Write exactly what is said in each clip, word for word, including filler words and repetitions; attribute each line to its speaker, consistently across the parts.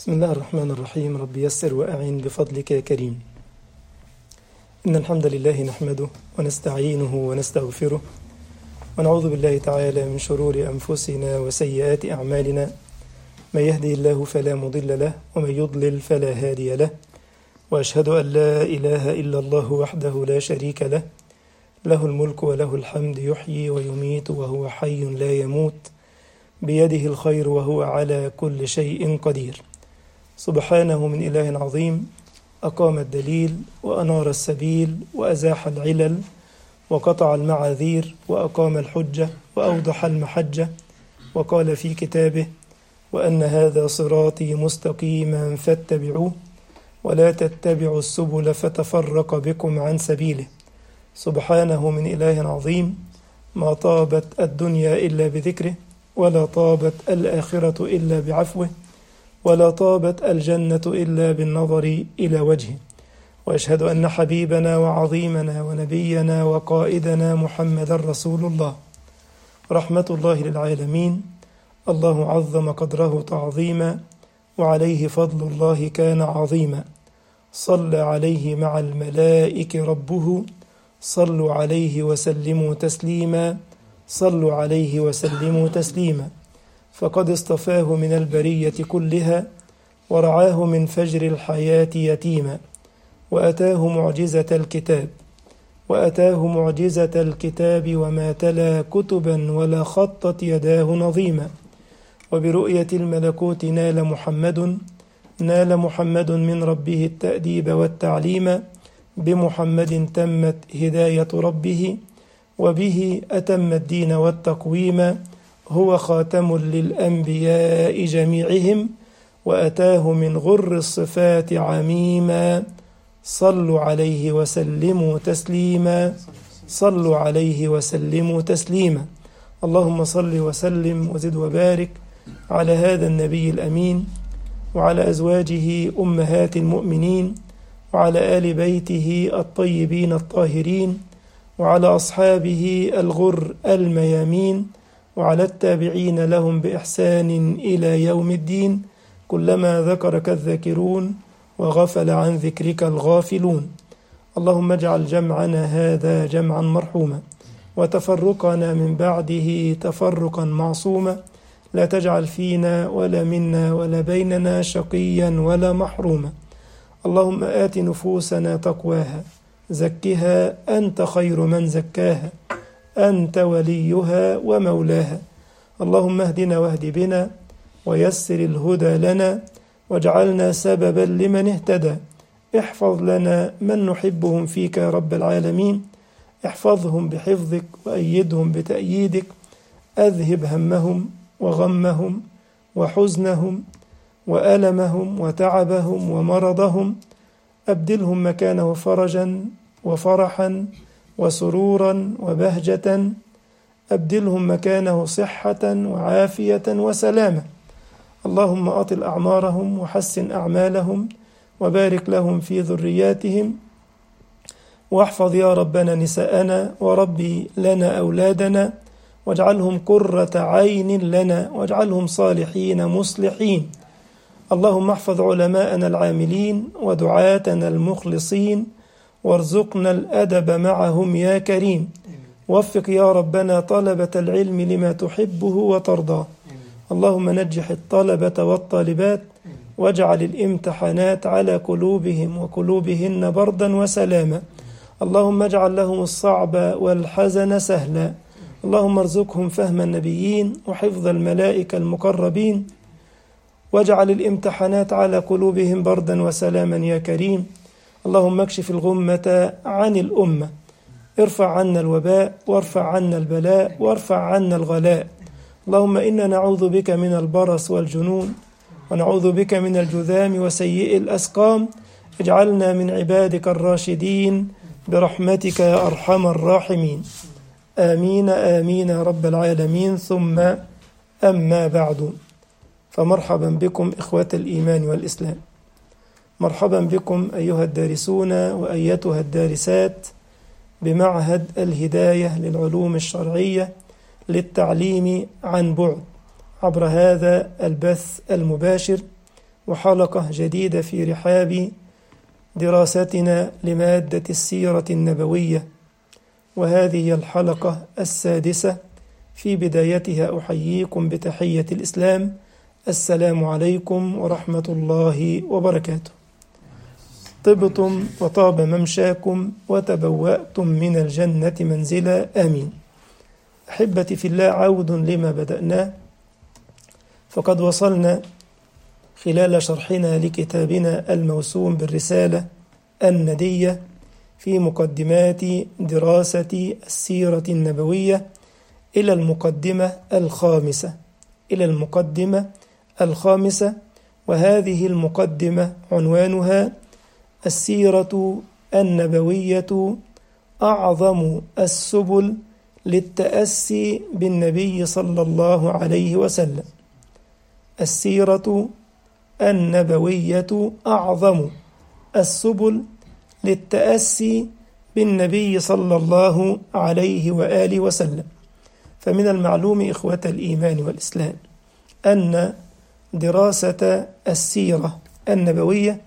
Speaker 1: بسم الله الرحمن الرحيم. رب يسر وأعين بفضلك يا كريم. إن الحمد لله نحمده ونستعينه ونستغفره ونعوذ بالله تعالى من شرور أنفسنا وسيئات أعمالنا. من يهدي الله فلا مضل له ومن يضلل فلا هادي له، وأشهد أن لا إله إلا الله وحده لا شريك له، له الملك وله الحمد، يحيي ويميت وهو حي لا يموت، بيده الخير وهو على كل شيء قدير. سبحانه من إله عظيم أقام الدليل وأنار السبيل وأزاح العلل وقطع المعاذير وأقام الحجة وأوضح المحجة، وقال في كتابه: وأن هذا صراطي مستقيما فاتبعوه ولا تتبعوا السبل فتفرق بكم عن سبيله. سبحانه من إله عظيم ما طابت الدنيا إلا بذكره، ولا طابت الآخرة إلا بعفوه، ولا طابت الجنة إلا بالنظر إلى وجهه. وأشهد أن حبيبنا وعظيمنا ونبينا وقائدنا محمد رسول الله رحمة الله للعالمين. الله عظم قدره تعظيما، وعليه فضل الله كان عظيما. صلى عليه مع الملائكة ربه، صلوا عليه وسلموا تسليما، صلوا عليه وسلموا تسليما. فقد اصطفاه من البرية كلها، ورعاه من فجر الحياة يتيما، وأتاه معجزة الكتاب وأتاه معجزة الكتاب وما تلا كتبا ولا خطت يداه نظيما. وبرؤية الملكوت نال محمد نال محمد من ربه التأديب والتعليم. بمحمد تمت هداية ربه، وبه أتم الدين والتقويم. هو خاتم للأنبياء جميعهم، وأتاه من غر الصفات عميما. صلوا عليه وسلموا تسليما، صلوا عليه وسلموا تسليما. اللهم صل وسلم وزد وبارك على هذا النبي الأمين، وعلى أزواجه أمهات المؤمنين، وعلى آل بيته الطيبين الطاهرين، وعلى أصحابه الغر الميامين، وعلى التابعين لهم بإحسان إلى يوم الدين. كلما ذكرك الذاكرون وغفل عن ذكرك الغافلون. اللهم اجعل جمعنا هذا جمعا مرحوما، وتفرقنا من بعده تفرقا معصوما. لا تجعل فينا ولا منا ولا بيننا شقيا ولا محروما. اللهم آت نفوسنا تقواها، زكها أنت خير من زكاها، أنت وليها ومولاها. اللهم اهدنا واهد بنا، ويسر الهدى لنا، واجعلنا سببا لمن اهتدى. احفظ لنا من نحبهم فيك يا رب العالمين، احفظهم بحفظك وأيدهم بتأييدك. أذهب همهم وغمهم وحزنهم وألمهم وتعبهم ومرضهم، أبدلهم مكانه فرجا وفرحا وسرورا وبهجة، أبدلهم مكانه صحة وعافية وسلامة. اللهم أطل أعمارهم وحسن أعمالهم، وبارك لهم في ذرياتهم، واحفظ يا ربنا نساءنا، وربي لنا أولادنا، واجعلهم قرة عين لنا، واجعلهم صالحين مصلحين. اللهم احفظ علماءنا العاملين ودعاتنا المخلصين، وارزقنا الأدب معهم يا كريم. وفق يا ربنا طلبة العلم لما تحبه وترضاه. اللهم نجح الطلبة والطالبات، واجعل الامتحانات على قلوبهم وقلوبهن بردا وسلاما. اللهم اجعل لهم الصعب والحزن سهلا. اللهم ارزقهم فهم النبيين وحفظ الملائكة المقربين، واجعل الامتحانات على قلوبهم بردا وسلاما يا كريم. اللهم اكشف الغمة عن الأمة، ارفع عنا الوباء، وارفع عنا البلاء، وارفع عنا الغلاء. اللهم إنا نعوذ بك من البرص والجنون، ونعوذ بك من الجذام وسيء الأسقام. اجعلنا من عبادك الراشدين برحمتك يا أرحم الراحمين. آمين آمين يا رب العالمين. ثم أما بعد، فمرحبا بكم إخوة الإيمان والإسلام. مرحبا بكم أيها الدارسون وأيتها الدارسات بمعهد الهداية للعلوم الشرعية للتعليم عن بعد، عبر هذا البث المباشر وحلقة جديدة في رحاب دراستنا لمادة السيرة النبوية، وهذه هي الحلقة السادسة. في بدايتها أحييكم بتحية الإسلام، السلام عليكم ورحمة الله وبركاته. طبتم وطاب ممشاكم وتبوأتم من الجنة منزلا، آمين. أحبتي في الله، عود لما بدأناه، فقد وصلنا خلال شرحنا لكتابنا الموسوم بالرسالة الندية في مقدمات دراسة السيرة النبوية إلى المقدمة الخامسة إلى المقدمة الخامسة وهذه المقدمة عنوانها السيرة النبوية أعظم السبل للتأسي بالنبي صلى الله عليه وسلم. السيرة النبوية أعظم السبل للتأسي بالنبي صلى الله عليه وآله وسلم. فمن المعلوم إخوة الإيمان والإسلام أن دراسة السيرة النبوية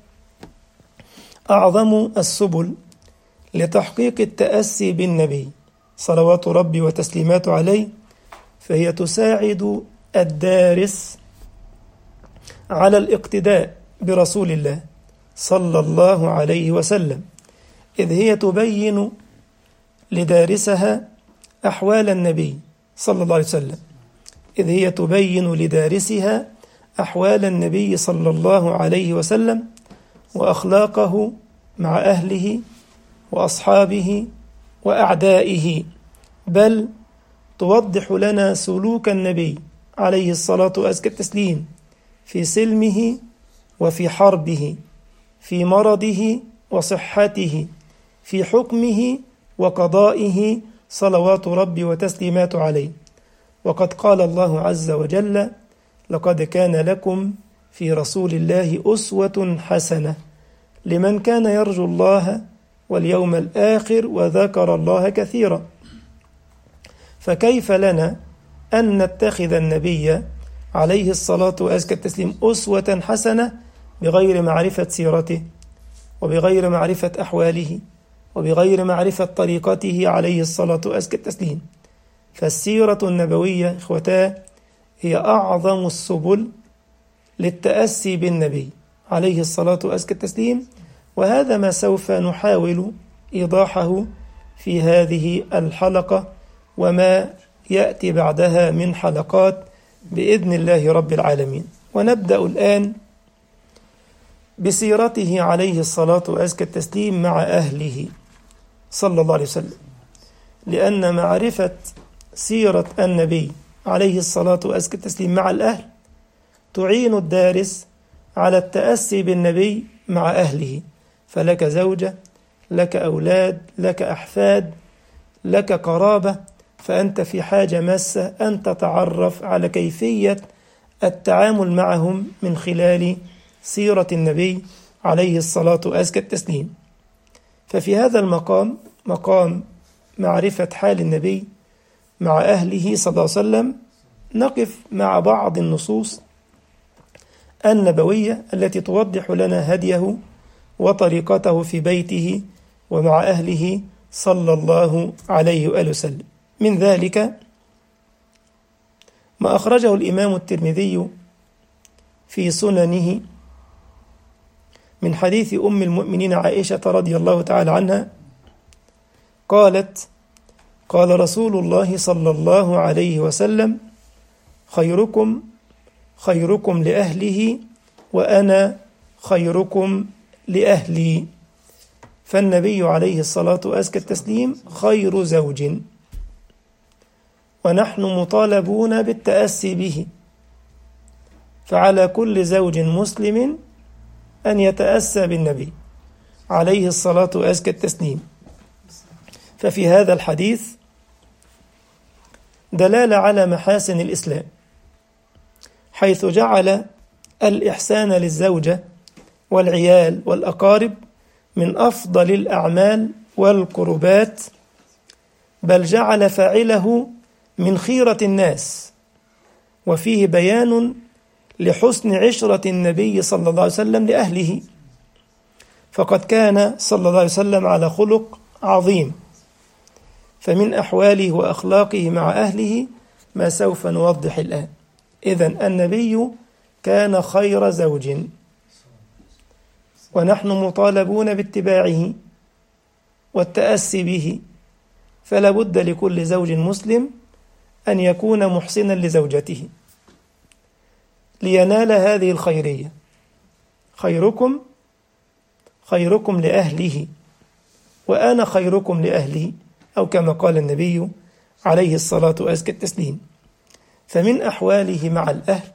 Speaker 1: أعظم السبل لتحقيق التأسي بالنبي صلوات ربي وتسليماته عليه، فهي تساعد الدارس على الاقتداء برسول الله صلى الله عليه وسلم، إذ هي تبين لدارسها أحوال النبي صلى الله عليه وسلم إذ هي تبين لدارسها أحوال النبي صلى الله عليه وسلم وأخلاقه مع أهله وأصحابه وأعدائه، بل توضح لنا سلوك النبي عليه الصلاة وأزكى التسليم في سلمه وفي حربه، في مرضه وصحته، في حكمه وقضائه صلوات ربي وتسليماته عليه. وقد قال الله عز وجل: لقد كان لكم في رسول الله أسوة حسنة لمن كان يرجو الله واليوم الآخر وذكر الله كثيرا. فكيف لنا أن نتخذ النبي عليه الصلاة وأزكى التسليم أسوة حسنة بغير معرفة سيرته وبغير معرفة أحواله وبغير معرفة طريقته عليه الصلاة وأزكى التسليم؟ فالسيرة النبوية إخوتاه هي أعظم السبل للتأسي بالنبي عليه الصلاة وأزكى التسليم، وهذا ما سوف نحاول إيضاحه في هذه الحلقة وما يأتي بعدها من حلقات بإذن الله رب العالمين. ونبدأ الآن بسيرته عليه الصلاة وأزكى التسليم مع أهله صلى الله عليه وسلم، لأن معرفة سيرة النبي عليه الصلاة وأزكى التسليم مع الأهل تعين الدارس على التأسي بالنبي مع أهله. فلك زوجة، لك أولاد، لك أحفاد، لك قرابة، فأنت في حاجة ماسة أن تتعرف على كيفية التعامل معهم من خلال سيرة النبي عليه الصلاة وأزكى التسليم. ففي هذا المقام، مقام معرفة حال النبي مع أهله صلى الله عليه وسلم، نقف مع بعض النصوص النبوية التي توضح لنا هديه وطريقته في بيته ومع أهله صلى الله عليه وآله وسلم. من ذلك ما أخرجه الإمام الترمذي في سننه من حديث أم المؤمنين عائشة رضي الله تعالى عنها قالت: قال رسول الله صلى الله عليه وسلم: خيركم خيركم لأهله وأنا خيركم لأهلي. فالنبي عليه الصلاة وأزكى التسليم خير زوج، ونحن مطالبون بالتأسي به، فعلى كل زوج مسلم أن يتأسى بالنبي عليه الصلاة وأزكى التسليم. ففي هذا الحديث دلالة على محاسن الإسلام، حيث جعل الإحسان للزوجة والعيال والأقارب من أفضل الأعمال والقربات، بل جعل فاعله من خيرة الناس، وفيه بيان لحسن عشرة النبي صلى الله عليه وسلم لأهله، فقد كان صلى الله عليه وسلم على خلق عظيم. فمن أحواله وأخلاقه مع أهله ما سوف نوضح الآن. إذن النبي كان خير زوج، ونحن مطالبون باتباعه والتأسي به، فلا بد لكل زوج مسلم أن يكون محسنا لزوجته لينال هذه الخيرية. خيركم خيركم لأهله وأنا خيركم لأهله، أو كما قال النبي عليه الصلاة وأزكى التسليم. فمن أحواله مع الأهل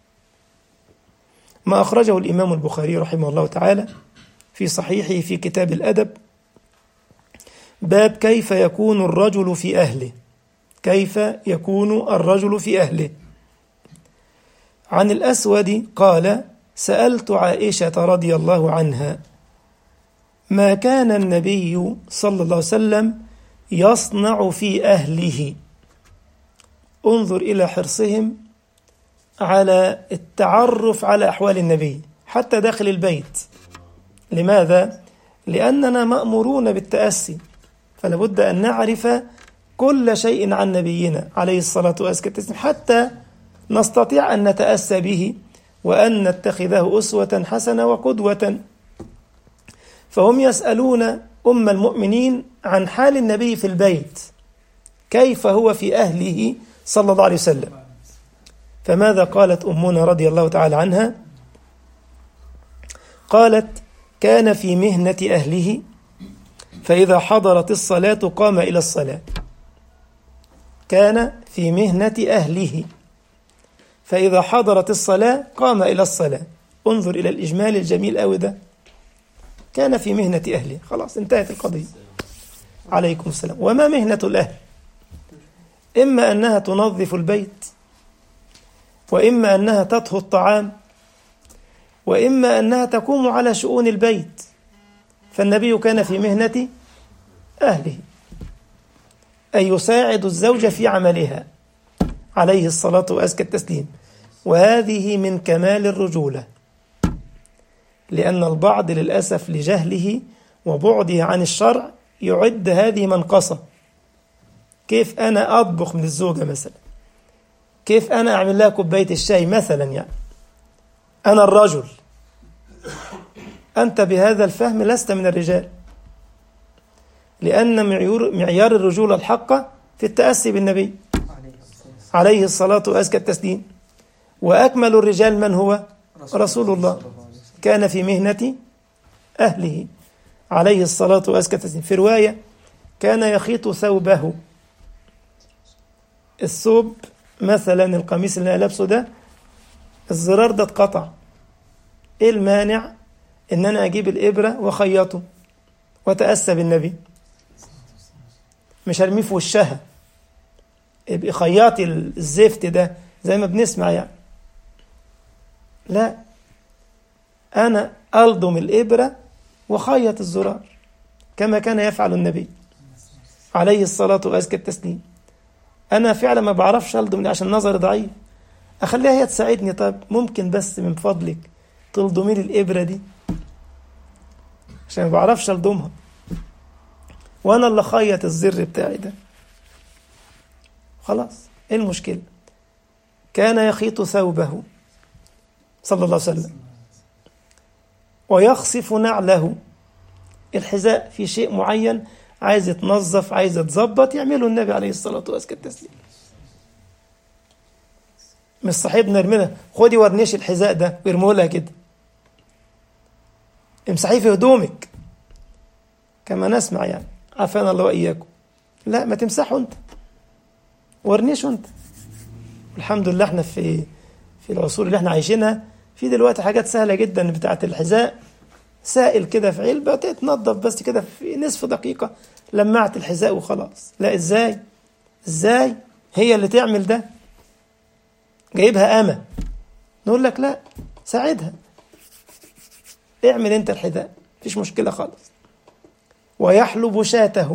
Speaker 1: ما أخرجه الإمام البخاري رحمه الله تعالى في صحيحه في كتاب الأدب، باب كيف يكون الرجل في أهله، كيف يكون الرجل في أهله. عن الأسود قال: سألت عائشة رضي الله عنها ما كان النبي صلى الله عليه وسلم يصنع في أهله. انظر إلى حرصهم على التعرف على أحوال النبي حتى داخل البيت. لماذا؟ لأننا مأمورون بالتأسي، فلا بد أن نعرف كل شيء عن نبينا عليه الصلاة والسلام حتى نستطيع أن نتأسى به وأن نتخذه أسوة حسنة وقدوة. فهم يسألون أم المؤمنين عن حال النبي في البيت، كيف هو في أهله صلى الله عليه وسلم. فماذا قالت أمنا رضي الله تعالى عنها؟ قالت: كان في مهنة أهله، فإذا حضرت الصلاة قام إلى الصلاة. كان في مهنة أهله، فإذا حضرت الصلاة قام إلى الصلاة. انظر إلى الإجمال الجميل أوي ده. كان في مهنة أهله، خلاص انتهت القضية. عليكم السلام. وما مهنة الأهل؟ إما أنها تنظف البيت، وإما أنها تطهو الطعام، وإما أنها تقوم على شؤون البيت. فالنبي كان في مهنة أهله، أي يساعد الزوجة في عملها عليه الصلاة وأزكى التسليم. وهذه من كمال الرجولة، لأن البعض للأسف لجهله وبعده عن الشرع يعد هذه منقصة. كيف أنا أطبخ من الزوجة مثلا؟ كيف أنا أعمل لها كوباية الشاي مثلا؟ يعني أنا الرجل، أنت بهذا الفهم لست من الرجال، لأن معيار الرجولة الحقة في التأسي بالنبي عليه الصلاة وأزكى التسليم. وأكمل الرجال من هو؟ رسول الله، كان في مهنة أهله عليه الصلاة وأزكى التسليم. في رواية: كان يخيط ثوبه. الثوب مثلا القميص اللي أنا لابسه ده الزرار ده اتقطع، إيه المانع إن أنا أجيب الإبرة وخيطه وتأسى بالنبي؟ مش هرميه في وشها، يبقى خياطي الزفت ده زي ما بنسمع يعني. لا، أنا ألضم الإبرة وخيط الزرار كما كان يفعل النبي عليه الصلاة وأزكى التسليم. أنا فعلا ما بعرفش ألضم عشان نظري ضعيف، أخليها هي تساعدني. طب ممكن بس من فضلك تلضمي لي الإبرة دي عشان ما بعرفش ألضمها، وأنا اللي خيط الزر بتاعي ده. خلاص، إيه المشكلة؟ كان يخيط ثوبه صلى الله عليه وسلم ويخصف نعله. الحذاء في شيء معين عايز يتنظف، عايز يتظبط، يعمله النبي عليه الصلاة والسلام. مش صاحبنا يرميها، خدي ورنيش الحذاء ده ويرموه لها كده، امسحيه في هدومك كما نسمع يعني، عافانا الله وإياكم. لا، ما تمسحه انت، ورنيشه انت. الحمد لله احنا في في العصور اللي احنا عايشينها في دلوقتي حاجات سهلة جدا بتاعة الحذاء، سائل كده في علبة تتنظف بس كده في نصف دقيقة، لمعت الحذاء وخلاص. لا، ازاي ازاي هي اللي تعمل ده؟ جايبها أمة، نقول لك لا، ساعدها، اعمل انت الحذاء، مفيش مشكلة خالص. ويحلب شاته،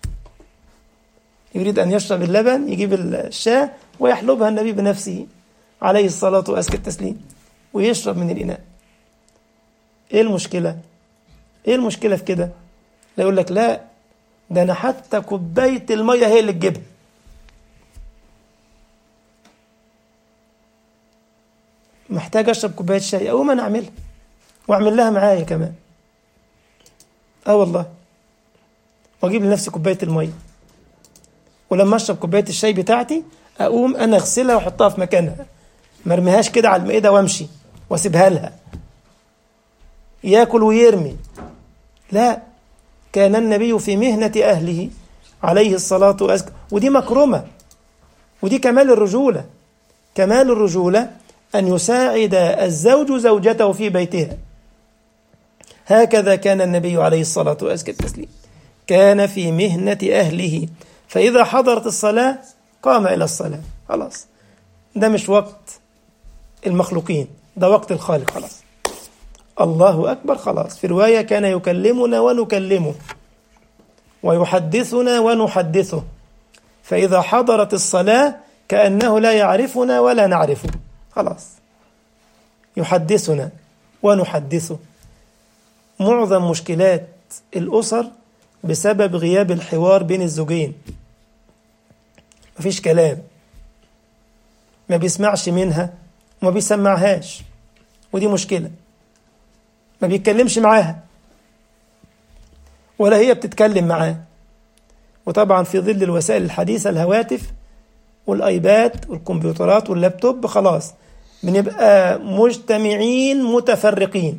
Speaker 1: يريد أن يشرب اللبن يجيب الشاة ويحلبها النبي بنفسه عليه الصلاة وأزكى التسليم. ويشرب من الإناء. إيه المشكلة؟ إيه المشكلة في كده؟ لا، يقول لك لا، ده أنا حتى كوباية المية هي اللي تجيبها. محتاج أشرب كوباية شاي، أقوم أنا أعملها وأعمل لها معايا كمان. آه والله، وأجيب لنفسي كوباية المية، ولما أشرب كوباية الشاي بتاعتي أقوم أنا أغسلها وأحطها في مكانها، ما ارميهاش كده على المائدة وأمشي وأسيبها لها ياكل ويرمي. لا، كان النبي في مهنة أهله عليه الصلاة والسلام، ودي مكرمة، ودي كمال الرجولة. كمال الرجولة أن يساعد الزوج زوجته في بيتها. هكذا كان النبي عليه الصلاة والسلام، كان في مهنة أهله، فإذا حضرت الصلاة قام إلى الصلاة. خلاص، ده مش وقت المخلوقين، ده وقت الخالق. خلاص، الله أكبر. خلاص، في رواية كان يكلمنا ونكلمه ويحدثنا ونحدثه، فإذا حضرت الصلاة كأنه لا يعرفنا ولا نعرفه. خلاص، يحدثنا ونحدثه. معظم مشكلات الأسر بسبب غياب الحوار بين الزوجين. مفيش كلام، ما بيسمعش منها وما بيسمعهاش، ودي مشكلة. ما بيتكلمش معاها ولا هي بتتكلم معاه. وطبعا في ظل الوسائل الحديثة، الهواتف والآيباد والكمبيوترات واللابتوب، خلاص بنبقى مجتمعين متفرقين.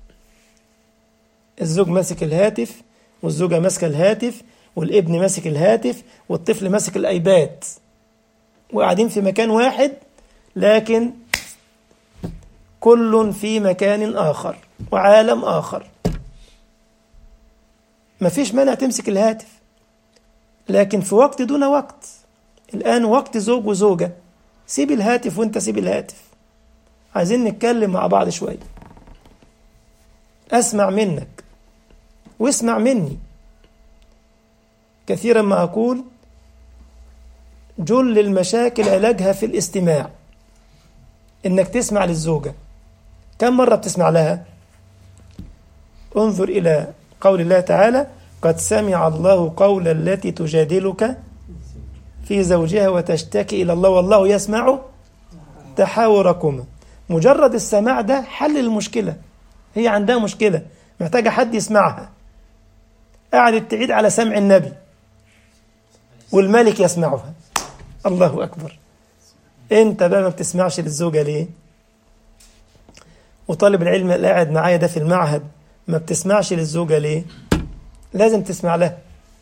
Speaker 1: الزوج ماسك الهاتف والزوجة ماسكة الهاتف والابن ماسك الهاتف والطفل ماسك الآيباد، وقاعدين في مكان واحد لكن كل في مكان آخر وعالم آخر. مفيش مانع تمسك الهاتف، لكن في وقت دون وقت. الآن وقت زوج وزوجة، سيب الهاتف وانت سيب الهاتف، عايزين نتكلم مع بعض شوية، أسمع منك واسمع مني. كثيرا ما أقول جل المشاكل علاجها في الاستماع، إنك تسمع للزوجة. كم مرة بتسمع لها؟ انظر إلى قول الله تعالى: قد سمع الله قول التي تجادلك في زوجها وتشتكي إلى الله والله يسمع تحاوركما. مجرد السماع ده حل المشكلة. هي عندها مشكلة محتاجة حد يسمعها، قعدت تعيد على سمع النبي والملك يسمعها. الله أكبر. انت بقى ما بتسمعش للزوجة ليه؟ وطالب العلم اللي قاعد معايا ده في المعهد ما بتسمعش للزوجة ليه؟ لازم تسمع لها.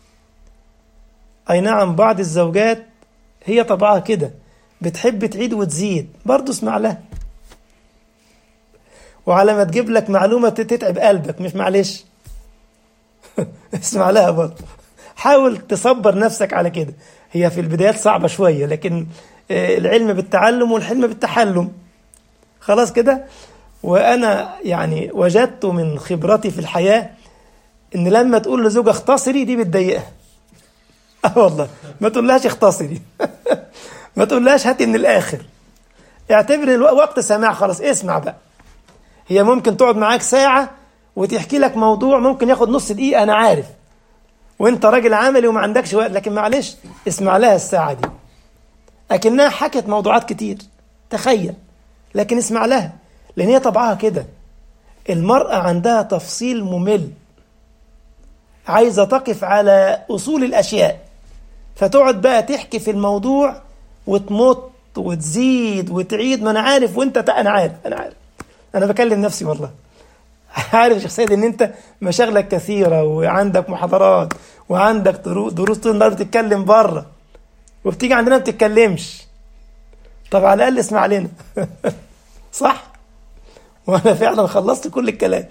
Speaker 1: أي نعم، بعض الزوجات هي طبعها كده، بتحب تعيد وتزيد، برضو اسمع لها. وعلى ما تجيب لك معلومة تتعب قلبك، مش معلش اسمع لها برضو. حاول تصبر نفسك على كده. هي في البدايات صعبة شوية، لكن العلم بالتعلم والحلم بالتحلم. خلاص كده. وأنا يعني وجدت من خبرتي في الحياة إن لما تقول لزوجة اختصري دي بتضايقها. اه والله، ما تقولهاش اختصري ما تقولهاش هاتي من الآخر. اعتبر الوقت سماع، خلاص اسمع بقى. هي ممكن تقعد معاك ساعة وتحكي لك موضوع ممكن ياخد نص دقيقة، أنا عارف، وانت راجل عملي وما عندكش وقت، لكن معلش اسمع لها الساعة دي أكنها حكت موضوعات كتير، تخيل، لكن اسمع لها، لأن هي طبعها كده. المرأة عندها تفصيل ممل، عايزة تقف على أصول الأشياء، فتقعد بقى تحكي في الموضوع وتمط وتزيد وتعيد. ما أنا عارف، وانت أنا عارف أنا عارف أنا بكلم نفسي والله. عارف يا شيخ سيد إن أنت مشاغلك كثيرة وعندك محاضرات وعندك دروس طول النهار، بتتكلم بره وبتيجي عندنا ما بتتكلمش. طب على الأقل اسمع لنا صح؟ وأنا فعلا خلصت كل الكلام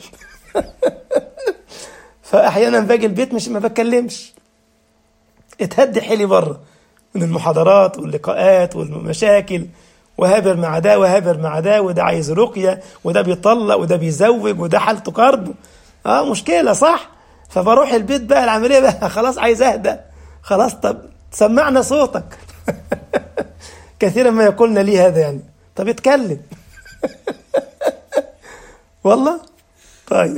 Speaker 1: فأحيانا باجي البيت مش ما بتكلمش، اتهدي حيلي بره من المحاضرات واللقاءات والمشاكل، وهابر مع ده وهابر مع ده، وده عايز رقية وده بيطلق وده بيزوج وده حالته كرب. اه مشكلة صح. فبروح البيت بقى العملية بقى خلاص عايز اهدى. خلاص طب سمعنا صوتك كثيرا ما يقولنا لي هذا يعني، طب اتكلم والله طيب.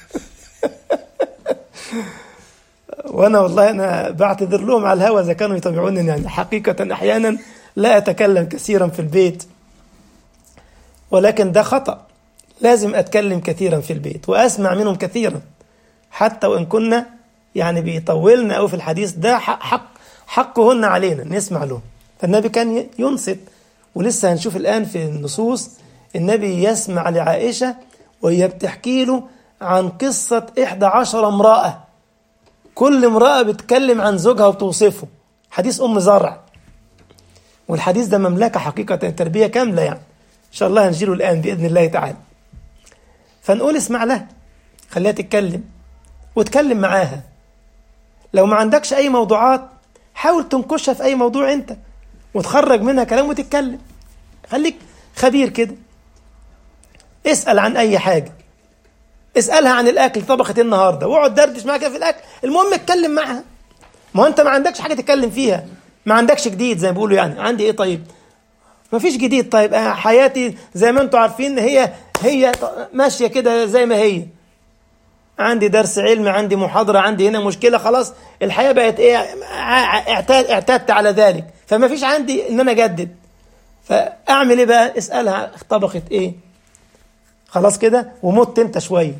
Speaker 1: وأنا والله أنا بعتذر لهم على الهوى إذا كانوا يتابعونني، يعني حقيقة أحيانا لا أتكلم كثيرا في البيت، ولكن ده خطأ. لازم أتكلم كثيرا في البيت وأسمع منهم كثيرا، حتى وإن كنا يعني بيطولنا أو في الحديث، ده حق, حق حقهن علينا نسمع له. فالنبي كان ينصت، ولسه هنشوف الآن في النصوص النبي يسمع لعائشة وهي بتحكي له عن قصة إحدى عشر امرأة، كل امرأة بتكلم عن زوجها وبتوصفه. حديث أم زرع، والحديث ده مملكة حقيقة، تربية كاملة يعني. إن شاء الله هنجيله الآن بإذن الله تعالى. فنقول اسمع لها، خليها تتكلم وتكلم معاها. لو ما عندكش أي موضوعات حاول تنكشها في أي موضوع أنت وتخرج منها كلام وتتكلم. خليك خبير كده، اسأل عن أي حاجة، اسألها عن الأكل طبخت النهاردة، واقعد دردش معاك في الأكل، المهم اتكلم معها. ما أنت ما عندكش حاجة تتكلم فيها، ما عندكش جديد زي ما بيقولوا، يعني عندي إيه طيب؟ ما فيش جديد. طيب آه حياتي زي ما أنتوا عارفين هي هي ماشية كده زي ما هي. عندي درس علم، عندي محاضرة، عندي هنا مشكلة، خلاص الحياة بقت إيه، اعتاد اعتدت على ذلك، فما فيش عندي إن أنا أجدد. فأعمل إيه بقى؟ اسألها طبخت إيه، خلاص كده، ومت أنت شوية.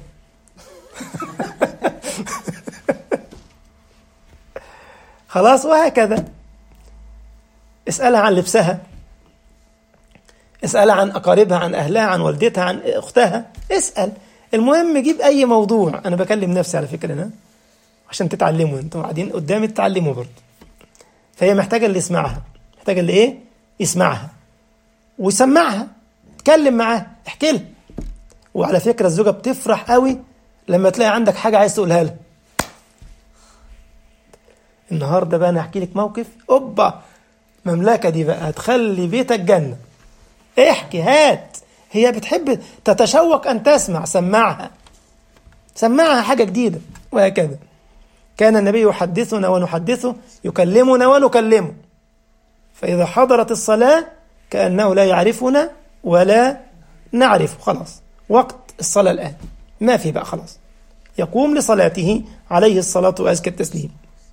Speaker 1: خلاص، وهكذا. اسألها عن لبسها، اسألها عن أقاربها، عن أهلها، عن والدتها، عن أختها، اسأل. المهم جيب أي موضوع. أنا بكلم نفسي على فكرة أنا عشان تتعلموا، أنتم قاعدين قدامي تتعلموا برضه. فهي محتاجة اللي يسمعها، محتاجة اللي إيه يسمعها ويسمعها، اتكلم معاها، احكي لها. وعلى فكرة الزوجة بتفرح قوي لما تلاقي عندك حاجة عايز تقولها لها. النهاردة بقى أنا أحكي لك موقف، أوبا، مملكة دي بقى هتخلي بيتك جنة. احكي، هات. هي بتحب تتشوق أن تسمع، سمعها سمعها حاجة جديدة. وهكذا كان النبي يحدثنا ونحدثه، يكلمنا ونكلمه. فإذا حضرت الصلاة كأنه لا يعرفنا ولا نعرفه. خلاص وقت الصلاة الآن، ما في بقى، خلاص يقوم لصلاته عليه الصلاة وأزكى التسليم.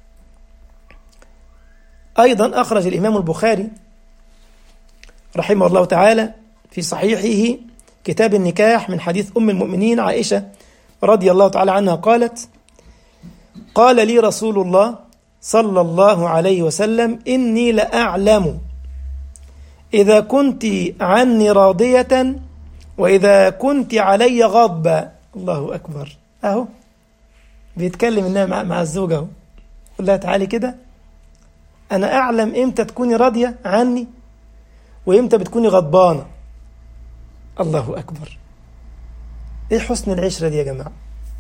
Speaker 1: أيضا أخرج الإمام البخاري رحمه الله تعالى في صحيحه كتاب النكاح من حديث أم المؤمنين عائشة رضي الله تعالى عنها قالت: قال لي رسول الله صلى الله عليه وسلم: إني لأعلم إذا كنت عني راضية وإذا كنت علي غضبة. الله أكبر. أهو بيتكلم إنها مع, مع الزوجة أهو. قل لها تعالي كده، أنا أعلم إمتى تكوني راضية عني وإمتى بتكوني غضبانة. الله أكبر. إيه حسن العشرة دي يا جماعة.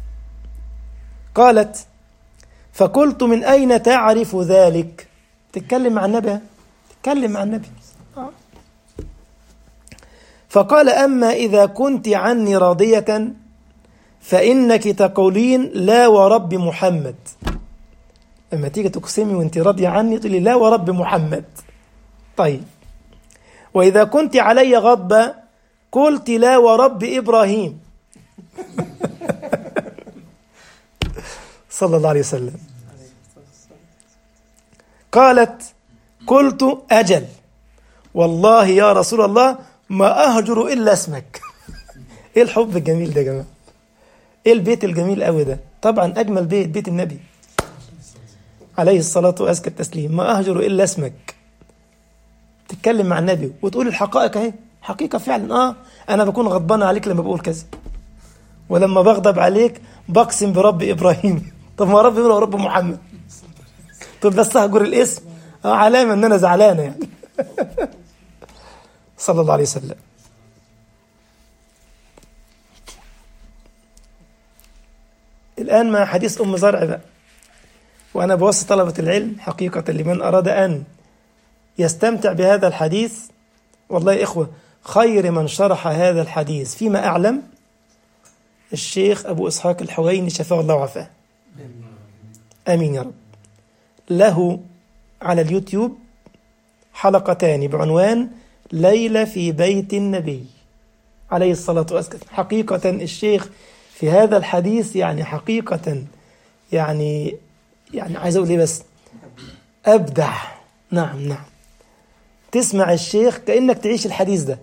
Speaker 1: قالت: فقلت من أين تعرف ذلك؟ تتكلم مع النبي، تتكلم مع النبي. آه. فقال: أما إذا كنت عني راضية فإنك تقولين لا ورب محمد. لما تيجي تقسمي وانت راضية عني تقولي لا ورب محمد. طيب، وإذا كنت علي غضبة قلت لا ورب إبراهيم. صلى الله عليه وسلم. قالت: قلت أجل والله يا رسول الله ما أهجر إلا اسمك. إيه الحب الجميل ده يا جماعة، إيه البيت الجميل قوي ده. طبعا أجمل بيت بيت النبي عليه الصلاة وأزكى التسليم. ما أهجر إلا اسمك. تتكلم مع النبي وتقول الحقائق اهي، حقيقة فعلا. آه أنا بكون غضبان عليك لما بقول كذا، ولما بغضب عليك بقسم برب إبراهيم. طب ما رب إبراهيم ورب محمد، طب بس أهجر الاسم آه علامة أن أنا زعلانة يعني. صلى الله عليه وسلم. الآن مع حديث أم زرع بقى، وأنا بوصي طلبة العلم حقيقة لمن أراد أن يستمتع بهذا الحديث. والله يا إخوة خير من شرح هذا الحديث فيما أعلم الشيخ أبو إسحاق الحويني شفاه الله وعافاه، آمين يا رب. له على اليوتيوب حلقتان بعنوان ليلة في بيت النبي. عليه الصلاة والسلام. حقيقة الشيخ في هذا الحديث يعني حقيقة يعني يعني عايز أقول إيه بس أبدع. نعم نعم، تسمع الشيخ كأنك تعيش الحديث ده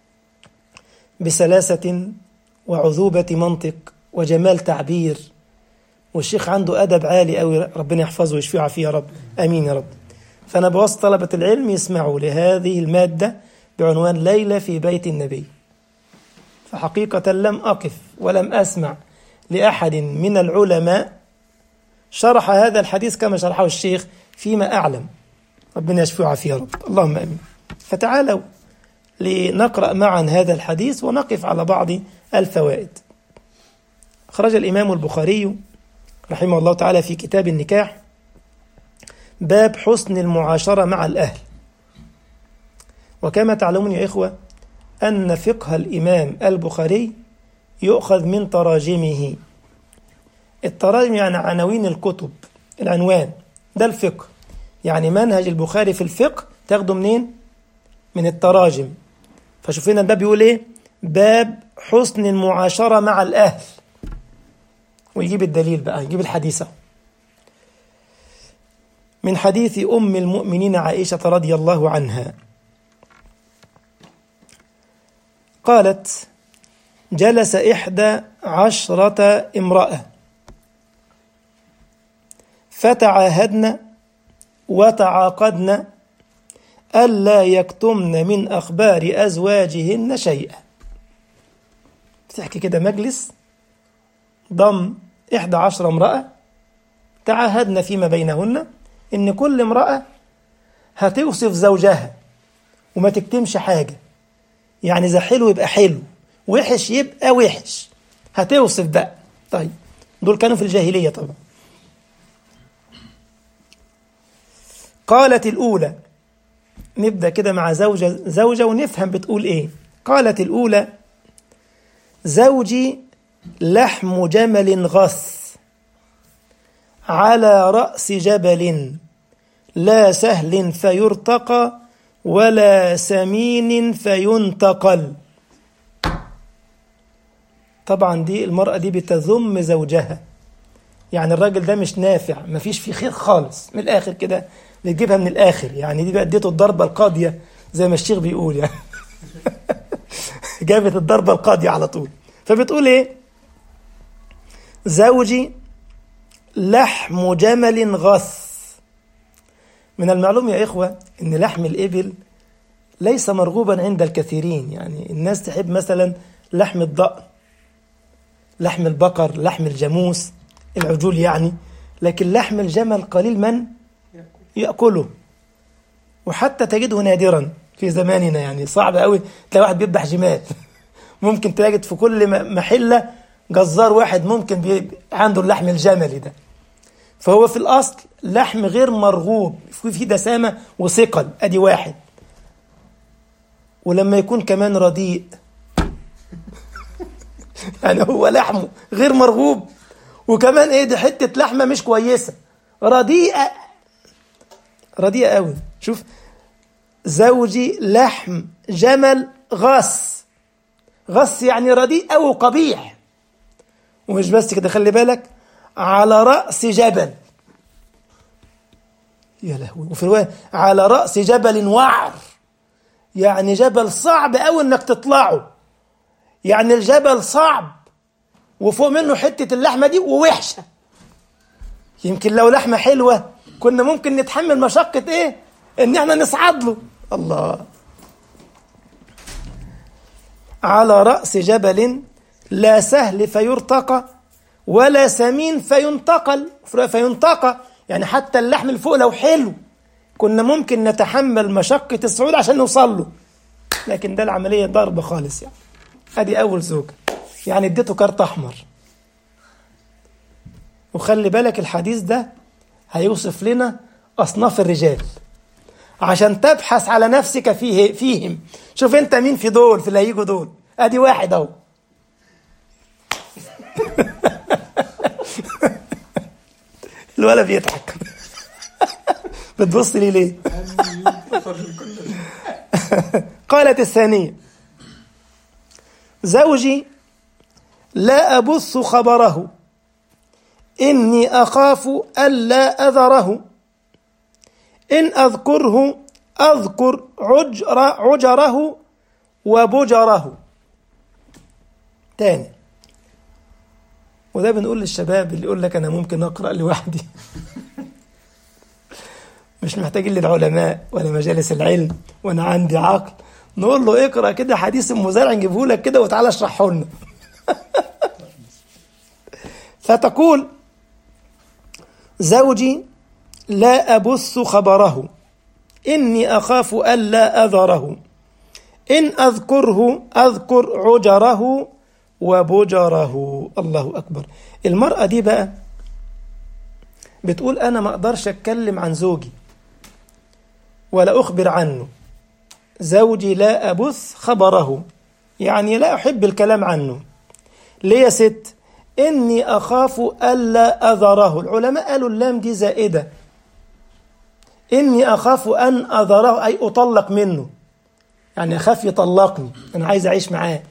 Speaker 1: بسلاسة وعذوبة منطق وجمال تعبير، والشيخ عنده أدب عالي أوي، ربنا يحفظه ويشفيه فيه يا رب، أمين يا رب. فأنا بوصي طلبة العلم يسمعوا لهذه المادة بعنوان ليلة في بيت النبي. فحقيقة لم أقف ولم أسمع لأحد من العلماء شرح هذا الحديث كما شرحه الشيخ فيما أعلم، ربنا يشفيه ويعافيه يا رب، اللهم آمين. فتعالوا لنقرأ معا هذا الحديث ونقف على بعض الفوائد. خرج الإمام البخاري رحمه الله تعالى في كتاب النكاح باب حسن المعاشرة مع الأهل. وكما تعلمون يا إخوة أن فقه الإمام البخاري يؤخذ من تراجمه. التراجم يعني عناوين الكتب، العنوان ده الفقه، يعني منهج البخاري في الفقه تاخده منين؟ من التراجم. فشوف هنا الباب بيقول إيه؟ باب حسن المعاشرة مع الأهل، ويجيب الدليل بقى، يجيب الحديثة من حديث أم المؤمنين عائشة رضي الله عنها قالت: جلس إحدى عشرة امرأة فتعاهدن وتعاقدن ألا يكتمن من أخبار أزواجهن شيئا. تحكي كده مجلس ضم إحدى عشرة امرأة تعاهدن فيما بينهن إن كل امرأة هتوصف زوجها وما تكتمش حاجة، يعني إذا حلو يبقى حلو، وحش يبقى وحش، هتوصف بقى. طيب دول كانوا في الجاهلية طبعا. قالت الأولى، نبدأ كده مع زوجة زوجة ونفهم بتقول إيه. قالت الأولى: زوجي لحم جمل غث على رأس جبل لا سهل فيرتقى ولا سمين فينتقل. طبعا دي المرأة دي بتذم زوجها، يعني الراجل ده مش نافع، مفيش فيه خير خالص، من الآخر كده بتجيبها من الآخر، يعني دي بقى اديته الضربة القاضية زي ما الشيخ بيقول يعني جابت الضربة القاضية على طول. فبتقول ايه؟ زوجي لحم جمل غث. من المعلوم يا إخوة إن لحم الإبل ليس مرغوبا عند الكثيرين، يعني الناس تحب مثلا لحم الضأن، لحم البقر، لحم الجاموس، العجول يعني، لكن لحم الجمل قليل من يأكله، وحتى تجده نادرا في زماننا، يعني صعب قوي تلاقي واحد بيذبح جمال ممكن تلاقي في كل محلة جزار واحد ممكن عنده اللحم الجملي ده. فهو في الأصل لحم غير مرغوب، فيه دسامة وثقل، أدي واحد. ولما يكون كمان رديء يعني هو لحمه غير مرغوب، وكمان ايه، دي حتة لحمة مش كويسة، رديئة رديئة قوي. شوف، زوجي لحم جمل غث، غث يعني رديء أو قبيح. ومش بس كده، خلي بالك، على رأس جبل، يا لهوي، وفي رواية على رأس جبل وعر، يعني جبل صعب أوي إنك تطلعه، يعني الجبل صعب وفوق منه حتة اللحمة دي ووحشة. يمكن لو لحمة حلوة كنا ممكن نتحمل مشقة إيه؟ إن إحنا نصعد له. الله. على رأس جبل لا سهل فيرتقى ولا سمين فينتقل. فينتقى يعني حتى اللحم اللي فوق لو حلو كنا ممكن نتحمل مشقة الصعود عشان نوصل له، لكن ده العملية ضرب خالص. يعني ادي اول زوجة، يعني اديته كارت احمر. وخلي بالك الحديث ده هيوصف لنا اصناف الرجال عشان تبحث على نفسك فيه فيهم. شوف انت مين في دول، في اللي هيجوا دول. ادي واحد اهو الولد بيضحك بتبص لي ليه؟ قالت الثانية: زوجي لا أبث خبره إني أخاف ألا أذره إن أذكره أذكر عجر عجره وبجره. تاني، وده بنقول للشباب اللي يقول لك أنا ممكن أقرأ لوحدي مش محتاجين للعلماء ولا مجالس العلم وأنا عندي عقل، نقول له اقرأ كده حديث المزارع نجيبه لك كده وتعالى اشرحه لنا فتقول زوجي لا أبث خبره إني أخاف ألا أذره إن أذكره أذكر عجره وبجره. الله أكبر. المرأة دي بقى بتقول أنا ما أقدرش أتكلم عن زوجي ولا أخبر عنه. زوجي لا أبث خبره يعني لا أحب الكلام عنه. ليه يا ست؟ إني أخاف ألا أذره. العلماء قالوا اللام دي زائدة. إني أخاف أن أذره أي أطلق منه، يعني أخاف يطلقني، أنا عايز أعيش معاه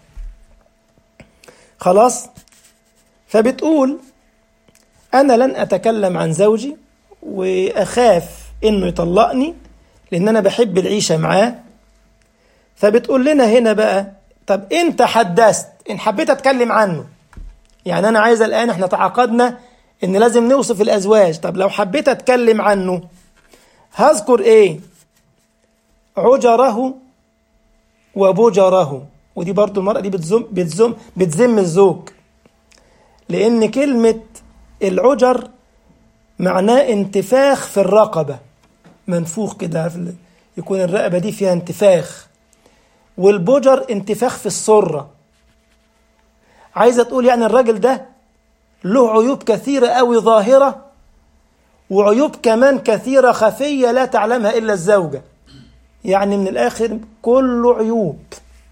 Speaker 1: خلاص. فبتقول أنا لن أتكلم عن زوجي وأخاف إنه يطلقني لأن أنا بحب العيشة معاه. فبتقول لنا هنا بقى طب إن تحدثت، إن حبيت أتكلم عنه، يعني أنا عايزة الآن إحنا تعاقدنا إن لازم نوصف الأزواج، طب لو حبيت أتكلم عنه هذكر إيه؟ عجره وبجره. ودي برضو المرأة دي بتزم بتزم بتزم الزوج، لأن كلمة العجر معناه انتفاخ في الرقبة، منفوخ كده، يكون الرقبة دي فيها انتفاخ. والبجر انتفاخ في السرة. عايزة تقول يعني الراجل ده له عيوب كثيرة قوي ظاهرة، وعيوب كمان كثيرة خفية لا تعلمها إلا الزوجة. يعني من الآخر كله عيوب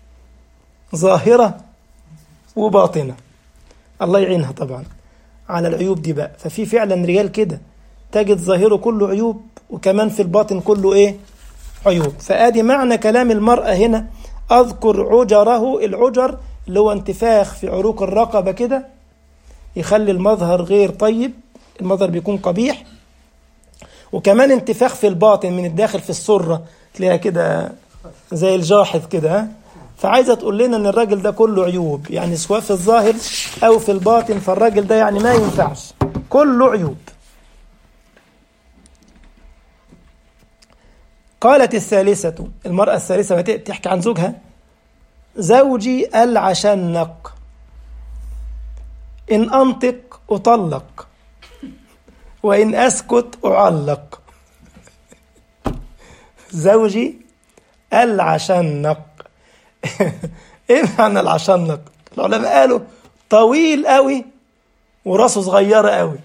Speaker 1: ظاهرة وباطنة. الله يعينها طبعا على العيوب دي بقى. ففي فعلا رجال كده تجد ظاهره كله عيوب وكمان في الباطن كله إيه؟ عيوب. فآدي معنى كلام المرأة هنا أذكر عجره. العجر اللي هو انتفاخ في عروق الرقبة كده يخلي المظهر غير طيب، المظهر بيكون قبيح. وكمان انتفاخ في الباطن من الداخل في السرة تلاقيها كده زي الجاحظ كده. فعايزة تقول لنا ان الراجل ده كله عيوب، يعني سواء في الظاهر او في الباطن، فالراجل ده يعني ما ينفعش، كله عيوب. قالت الثالثة، المرأة الثالثة تحكي عن زوجها: زوجي العشنق إن أنطق أطلق وإن أسكت أعلق. زوجي العشنق. إيه معنى العشنق؟ العلماء قالوا طويل قوي وراسه صغيرة قوي.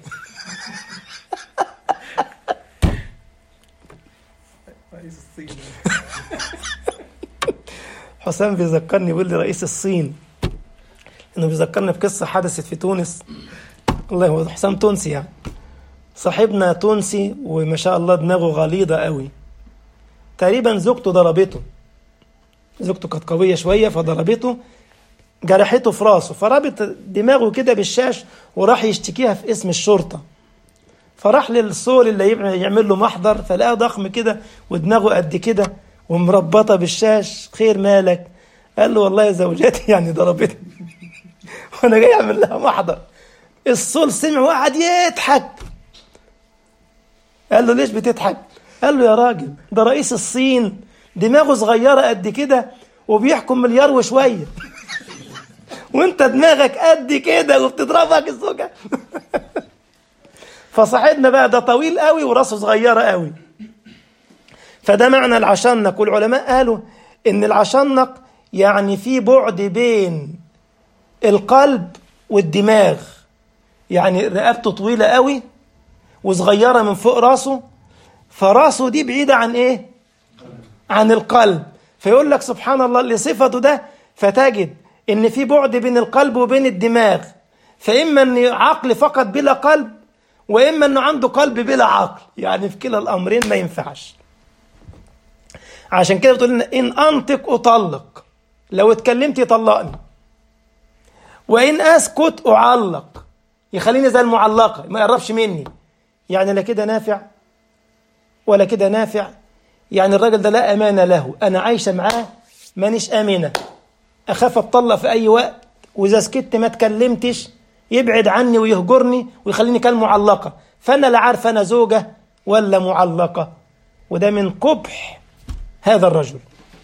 Speaker 1: حسام بيذكرني، يقول لي رئيس الصين، انه بيذكرني بقصه حدثت في تونس. الله، هو حسام تونسي يعني، صاحبنا تونسي وما شاء الله دماغه غليظه قوي. تقريبا زوجته ضربته، زوجته كانت قويه شويه فضربته، جرحته في راسه، فربط دماغه كده بالشاش وراح يشتكيها في اسم الشرطه. فراح للصول اللي يعمل له محضر، فلقاه ضخم كده ودماغه قد كده ومربطه بالشاش. خير مالك؟ قال له والله زوجتي يعني ضربتني وانا جاي اعمل لها محضر. الصول سمع وقعد يضحك. قال له ليش بتضحك؟ قال له يا راجل ده رئيس الصين، دماغه صغيره قد كده وبيحكم مليار وشويه وانت دماغك قد كده وبتضربك الزوجه. فصاحبنا بقى ده طويل قوي وراسه صغيره قوي. فده معنى العشنق. والعلماء قالوا ان العشنق يعني في بعد بين القلب والدماغ، يعني رقبته طويلة قوي وصغيرة من فوق راسه، فراسه دي بعيدة عن ايه؟ عن القلب. فيقول لك سبحان الله لصفته ده، فتجد ان في بعد بين القلب وبين الدماغ. فإما ان عقل فقط بلا قلب، وإما انه عنده قلب بلا عقل، يعني في كلا الأمرين ما ينفعش. عشان كده بتقول لنا إن أنطق أطلق، لو اتكلمت يطلقني. وإن أسكت أعلق، يخليني زي المعلقة ما يقربش مني. يعني لا كده نافع ولا كده نافع. يعني الراجل ده لا أمانة له، أنا عايشة معاه مانيش آمنة، أخاف أتطلق في أي وقت، وإذا سكت ما تكلمتش يبعد عني ويهجرني ويخليني كالمعلقة، فأنا لا عارف أنا زوجة ولا معلقة. وده من قبح هذا الرجل.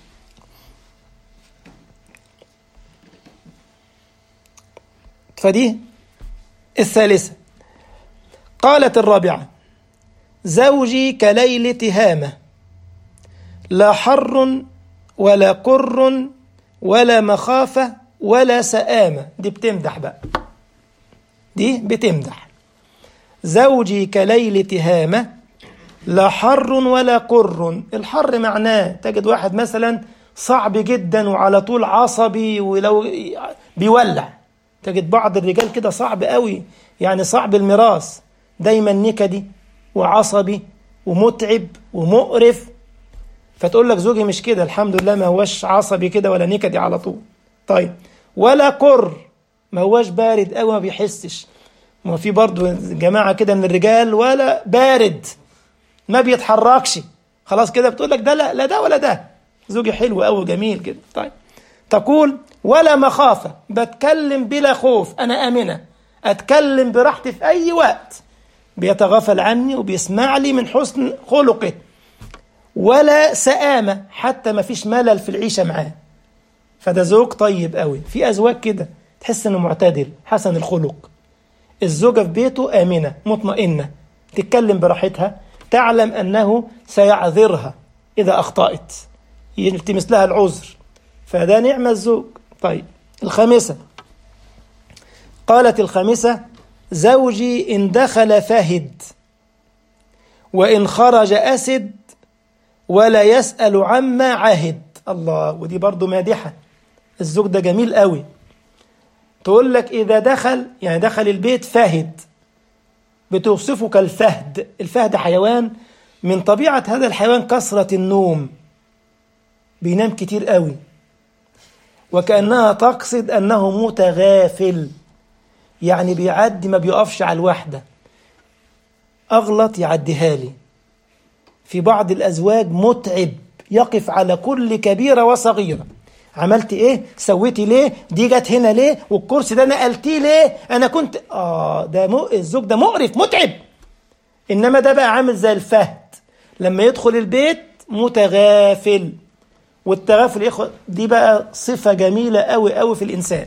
Speaker 1: فدي الثالثة. قالت الرابعة: زوجي كليل تهامة، لا حر ولا قر ولا مخافة ولا سآمة. دي بتمدح بقى، دي بتمدح. زوجي كليل تهامة، لا حر ولا قر. الحر معناه تجد واحد مثلا صعب جدا وعلى طول عصبي ولو بيولع. تجد بعض الرجال كده صعب قوي، يعني صعب المراس، دايما نكدي وعصبي ومتعب ومقرف. فتقول لك زوجي مش كده، الحمد لله ما هوش عصبي كده ولا نكدي على طول. طيب، ولا قر، ما هوش بارد قوي ما بيحسش. ما في برضو جماعة كده من الرجال ولا بارد ما بيتحركش، خلاص كده بتقول لك ده لا لا ده ولا ده، زوجي حلو قوي جميل كده. طيب، تقول ولا مخافة، بتكلم بلا خوف، أنا آمنة، أتكلم براحتي في أي وقت، بيتغافل عني وبيسمع لي من حسن خلقه. ولا سآمة، حتى ما فيش ملل في العيشة معاه. فده زوج طيب قوي. في أزواج كده تحس أنه معتدل حسن الخلق، الزوجة في بيته آمنة مطمئنة، تتكلم براحتها، تعلم أنه سيعذرها إذا أخطأت، يلتمس لها العذر، فده نعم الزوج. طيب، الخامسة. قالت الخامسة: زوجي إن دخل فهد وإن خرج أسد ولا يسأل عما عهد. الله، ودي برضو مادحة. الزوج ده جميل قوي. تقول لك إذا دخل، يعني دخل البيت فهد، بتوصفه كالفهد. الفهد حيوان من طبيعة هذا الحيوان كثرة النوم، بينام كتير قوي، وكأنها تقصد أنه متغافل، يعني بيعدي ما بيقفش على الواحدة، أغلط يعديها لي. في بعض الأزواج متعب، يقف على كل كبيرة وصغيرة. عملت إيه؟ سويتي ليه؟ دي جت هنا ليه؟ والكرسي ده نقلتيه ليه؟ أنا كنت آه ده م... الزوج ده مقرف متعب. إنما ده بقى عامل زي الفهد، لما يدخل البيت متغافل. والتغافل يا إخوة دي بقى صفة جميلة أوي أوي في الإنسان.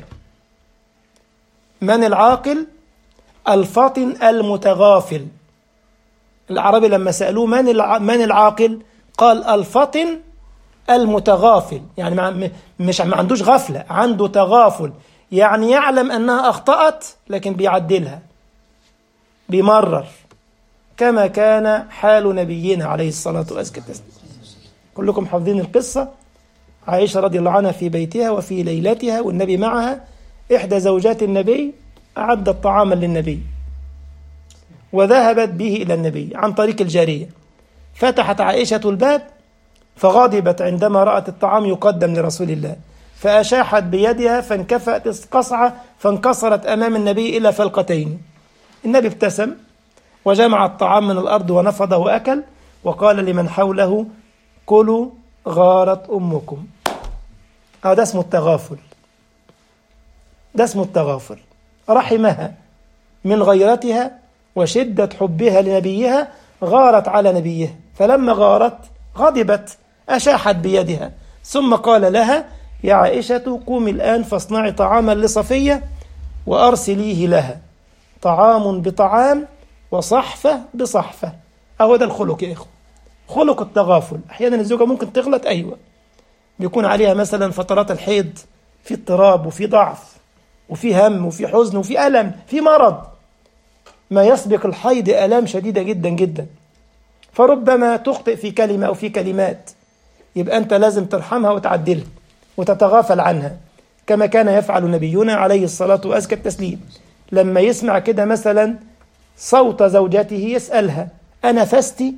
Speaker 1: من العاقل؟ الفطن المتغافل. العربي لما سألوه من الع... من العاقل؟ قال الفطن المتغافل، يعني مع... مش ما عندوش غفلة، عنده تغافل، يعني يعلم أنها أخطأت لكن بيعدلها، بيمرر، كما كان حال نبينا عليه الصلاة والسلام. كلكم حافظين القصة. عائشة رضي الله عنها في بيتها وفي ليلتها والنبي معها، إحدى زوجات النبي أعدت طعاما للنبي وذهبت به إلى النبي عن طريق الجارية. فتحت عائشة الباب فغضبت عندما رأت الطعام يقدم لرسول الله، فأشاحت بيدها فانكفأت القصعة فانكسرت أمام النبي إلى فلقتين. النبي ابتسم وجمع الطعام من الأرض ونفضه وأكل، وقال لمن حوله: كلوا غارت أمكم. هذا اسمه التغافل، ده اسمه التغافل. رحمها من غيرتها وشدة حبها لنبيها، غارت على نبيها، فلما غارت غضبت، أشاحت بيدها، ثم قال لها: يا عائشة قومي الآن فاصنعي طعاما لصفية وأرسليه لها، طعام بطعام وصحفة بصحفة. أهو ده الخلق يا إخوة، خلق التغافل. أحيانا الزوجة ممكن تغلط، أيوة، بيكون عليها مثلا فترات الحيض، في اضطراب وفي ضعف وفي هم وفي حزن وفي ألم، في مرض، ما يسبق الحيض ألام شديدة جدا جدا، فربما تخطئ في كلمة أو في كلمات، يبقى أنت لازم ترحمها وتعدلها وتتغافل عنها، كما كان يفعل نبينا عليه الصلاة وأزكى التسليم. لما يسمع كده مثلا صوت زوجته يسألها: أنفستي؟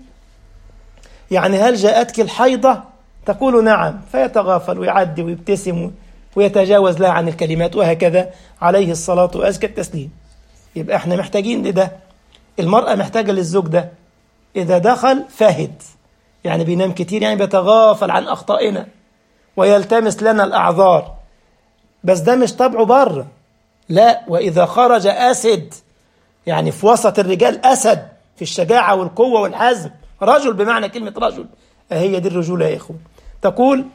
Speaker 1: يعني هل جاءتك الحيضة؟ تقول نعم، فيتغافل ويعدي ويبتسم. ويتجاوز لها عن الكلمات، وهكذا عليه الصلاة وأزكى التسليم. يبقى احنا محتاجين لده. المرأة محتاجة للزوج ده. إذا دخل فهد، يعني بينام كتير، يعني بيتغافل عن أخطائنا ويلتمس لنا الأعذار، بس ده مش طبعه بره، لا. وإذا خرج أسد، يعني في وسط الرجال أسد في الشجاعة والقوة والحزم، رجل بمعنى كلمة رجل. هي دي الرجولة يا إخوة. تقول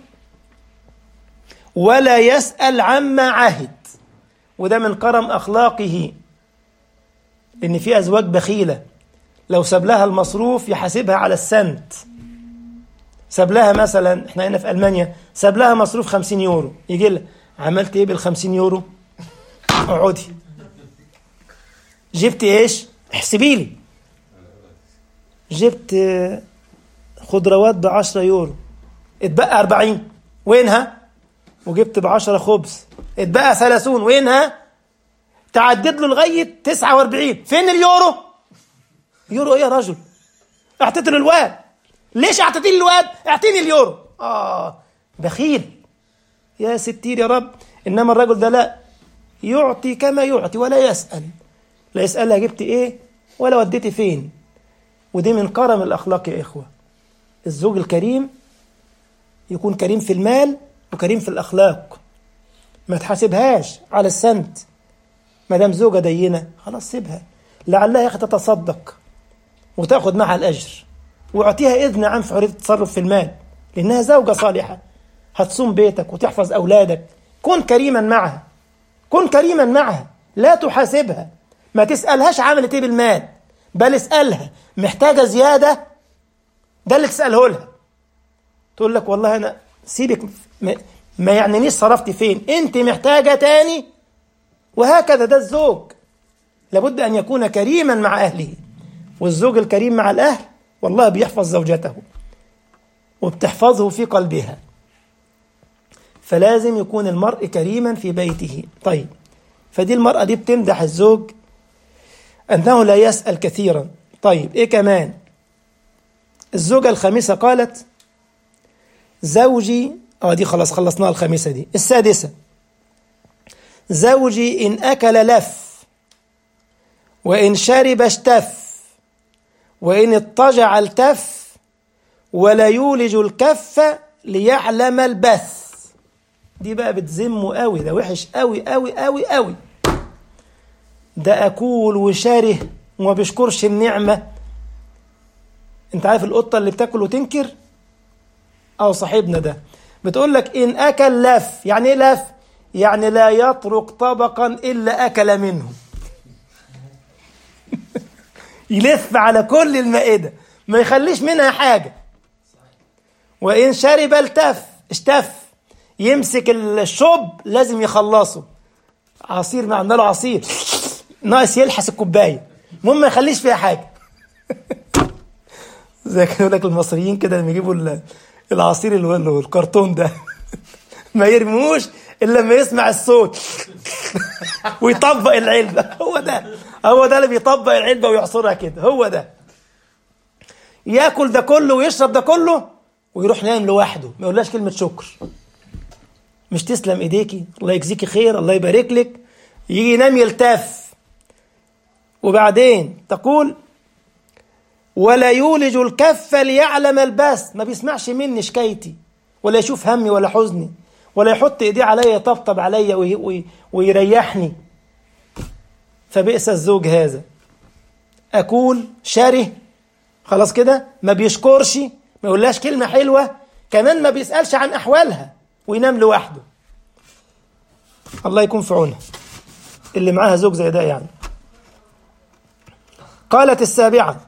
Speaker 1: ولا يسأل عما عهد، وده من كرم أخلاقه، لأن في أزواج بخيلة لو ساب لها المصروف يحاسبها على السنت. ساب لها مثلا، احنا هنا في ألمانيا، ساب لها مصروف خمسين يورو، يجي لها عملت ايه بالخمسين يورو؟ اقعدي. جبت ايش؟ احسبي لي. جبت خضروات بعشرة يورو، اتبقى أربعين، وينها؟ وجبت بعشرة خبز، اتبقى ثلاثون، وينها؟ تعدد له لغاية تسعة واربعين، فين اليورو؟ يورو ايه يا رجل؟ اعطيت له الواد. ليش اعطيتي لي الواد؟ اعطيني اليورو. اه بخيل يا ستير يا رب. انما الرجل ده لا، يعطي كما يعطي ولا يسأل، لا يسألها جبت ايه ولا وديتي فين. ودي من كرم الأخلاق يا إخوة. الزوج الكريم يكون كريم في المال وكريم في الأخلاق، ما تحاسبهاش على السنت. ما دام زوجة دينة خلاص سيبها، لعلها يا أخي تتصدق وتأخذ معها الأجر، واعطيها إذن عن في حرية التصرف في المال، لأنها زوجة صالحة هتصوم بيتك وتحفظ أولادك. كن كريما معها، كن كريما معها، لا تحاسبها، ما تسألهاش عملت إيه بالمال، بل اسألها محتاجة زيادة، ده اللي تسأله لها. تقول لك والله أنا سيبك، ما يعنينيش صرفتي فين، أنت محتاجة تاني. وهكذا ده الزوج، لابد أن يكون كريما مع أهله. والزوج الكريم مع الأهل والله بيحفظ زوجته وبتحفظه في قلبها. فلازم يكون المرء كريما في بيته. طيب، فدي المرأة دي بتمدح الزوج أنه لا يسأل كثيرا. طيب إيه كمان؟ الزوجة الخامسة قالت زوجي، آه دي خلاص خلصناها الخامسة دي. السادسة، زوجي إن أكل لف، وإن شرب اشتف، وإن اضطجع التف، ولا يولج الكف ليعلم البث. دي بقى بتذمه قوي، ده وحش قوي قوي قوي قوي. ده أكول وشاره وما بيشكرش النعمة. انت عارف القطة اللي بتاكل وتنكر؟ أو صاحبنا ده بتقول لك إن أكل لف، يعني إيه لف؟ يعني لا يطرق طبقا إلا أكل منه. يلف على كل المائدة ما يخليش منها حاجة. وإن شرب التف، اشتف، يمسك الشوب لازم يخلصه. عصير ما عمله عصير، ناقص يلحس الكوباية، المهم ما يخليش فيها حاجة. زي كانوا يقول لك المصريين كده لما يجيبوا العصير اللي هو الكرتون ده ما يرموش إلا لما يسمع الصوت ويطبق العلبة. هو ده هو ده اللي بيطبق العلبة ويعصرها كده، هو ده. ياكل ده كله ويشرب ده كله ويروح نايم لوحده، ما يقولهاش كلمة شكر. مش تسلم ايديكي، الله يجزيكي خير، الله يبارك لك، يجي ينام يلتف. وبعدين تقول ولا يولج الكف ليعلم البث، ما بيسمعش مني شكايتي ولا يشوف همي ولا حزني ولا يحط ايديه عليا يطبطب عليا ويريحني. فبئس الزوج هذا، أكول شره، خلاص كده، ما بيشكرش، ما يقولهاش كلمة حلوة، كمان ما بيسألش عن أحوالها وينام لوحده. الله يكون في عونها اللي معاها زوج زي ده يعني. قالت السابعة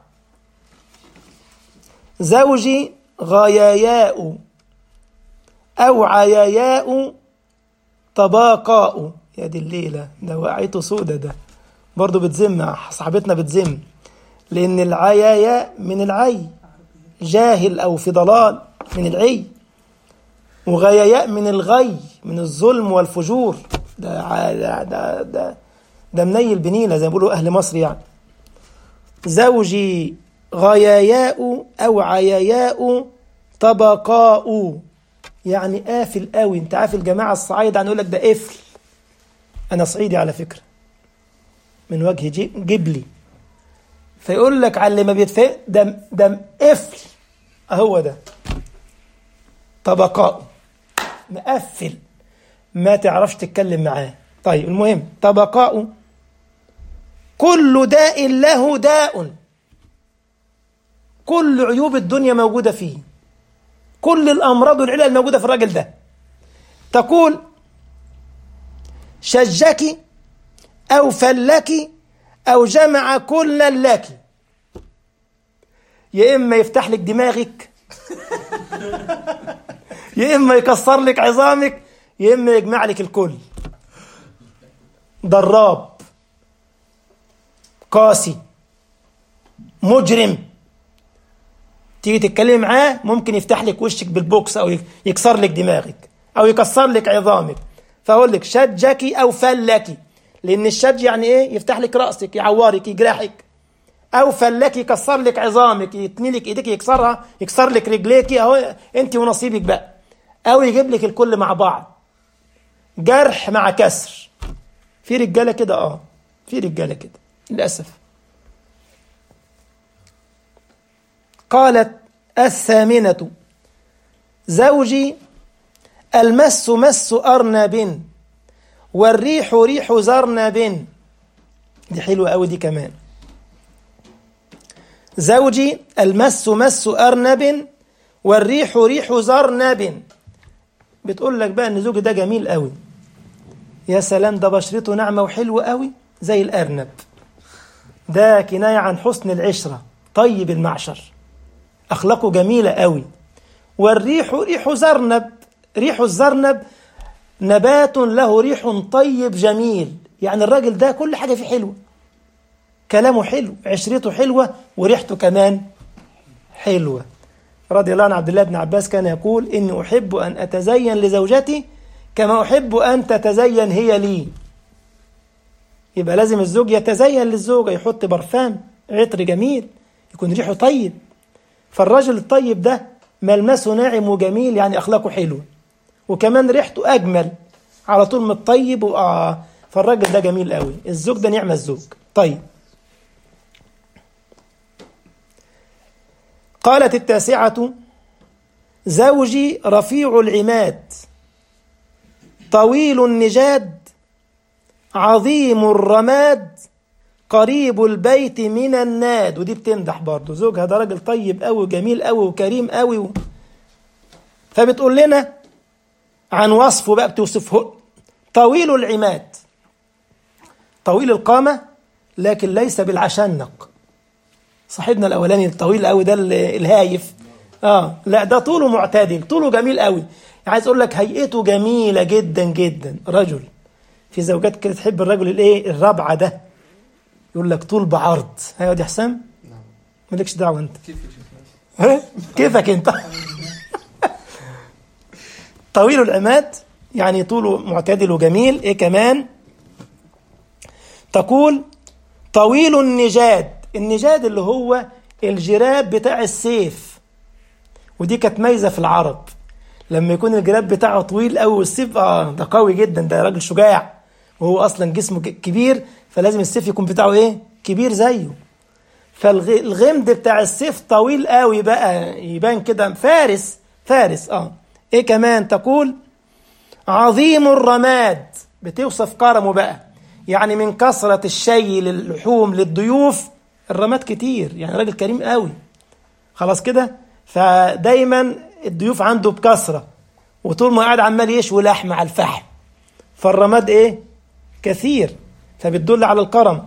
Speaker 1: زوجي غياياء أو عياياء طباقاء. يا دي الليلة، ده وقعته سودة، ده برضو بتزم، صاحبتنا بتزم، لأن العياياء من العي، جاهل أو في ضلال من العي، وغياياء من الغي، من الظلم والفجور. ده ده ده ده, ده منيل بنيلة زي ما بيقولوا أهل مصر يعني. زوجي غياياء أو عياياء طبقاء. يعني قافل قوي. انت عارف الجماعة الصعايدة يعني يقول لك ده قفل. انا صعيدي على فكرة من وجه جبلي، فيقول لك على اللي ما بيتفق ده ده قفل، اهو ده طبقاء مقفل، ما تعرفش تتكلم معاه. طيب المهم طبقاء كل داء له داء، كل عيوب الدنيا موجودة فيه، كل الأمراض والعلل الموجودة في الراجل ده. تقول شجك أو فلك أو جمع كلا لك، يا إما يفتح لك دماغك يا إما يكسر لك عظامك يا إما يجمع لك الكل. ضراب، قاسي، مجرم، تيجي تتكلم معاه ممكن يفتح لك وشك بالبوكس أو يكسر لك دماغك أو يكسر لك عظامك. فأقول لك شجك أو فلك، لأن الشج يعني إيه؟ يفتح لك رأسك، يعورك، يجرحك. أو فلك يكسر لك عظامك، يتني لك إيديك، يكسرها، يكسر لك رجليك، أهو أنت ونصيبك بقى. أو يجيب لك الكل مع بعض، جرح مع كسر. في رجالة كده، آه في رجالة كده للأسف. قالت الثامنة زوجي المس مس أرنب والريح ريح زرنب. دي حلوة أوي دي كمان. زوجي المس مس أرنب والريح ريح زرنب. بتقول لك بقى ان زوجي ده جميل قوي، يا سلام، ده بشرته ناعمة وحلوة قوي زي الأرنب. ده كناية عن حسن العشرة، طيب المعشر، أخلاقه جميلة قوي. والريح ريح زرنب، ريح الزرنب نبات له ريح طيب جميل، يعني الراجل ده كل حاجة فيه حلوة، كلامه حلو، عشرته حلوة، وريحته كمان حلوة. رضي الله عن عبد الله بن عباس كان يقول إني أحب أن أتزين لزوجتي كما أحب أن تتزين هي لي. يبقى لازم الزوج يتزين للزوجة، يحط برفان، عطر جميل، يكون ريحه طيب. فالرجل الطيب ده ملمسه ناعم وجميل، يعني أخلاقه حلوة، وكمان ريحته أجمل، على طول متطيب وآه. فالراجل ده جميل قوي، الزوج ده نعمة الزوج. طيب، قالت التاسعة زوجي رفيع العماد طويل النجاد عظيم الرماد قريب البيت من الناد. ودي بتمدح برضه زوجها، ده راجل طيب قوي وجميل قوي وكريم قوي و... فبتقول لنا عن وصفه بقى، بتوصفه طويل العماد، طويل القامة لكن ليس بالعشنق. صاحبنا الأولاني الطويل قوي ده الهايف، آه لا ده طوله معتدل، طوله جميل قوي. يعني عايز أقول لك هيئته جميلة جدا جدا. رجل، في زوجات كده تحب الرجل الايه الربعة ده، يقول لك طول بعرض. هيا دي حسام مالكش دعوة انت، كيفك انت طويل العماد يعني طوله معتدل وجميل. ايه كمان؟ تقول طويل النجاد، النجاد اللي هو الجراب بتاع السيف، ودي كانت ميزة في العرب، لما يكون الجراب بتاعه طويل قوي والسيف اه ده قوي جدا، ده راجل شجاع، وهو اصلا جسمه كبير، فلازم السيف يكون بتاعه ايه كبير زيه. فالغمد بتاع السيف طويل قوي بقى، يبان كده فارس فارس. اه ايه كمان؟ تقول عظيم الرماد، بتوصف كرمه بقى، يعني من كثرة الشي للحوم للضيوف الرماد كتير، يعني راجل كريم قوي. خلاص كده، فدايما الضيوف عنده بكثرة، وطول ما قاعد عمال يشوي لحم على الفحم، فالرماد ايه كثير، فبتدل على الكرم.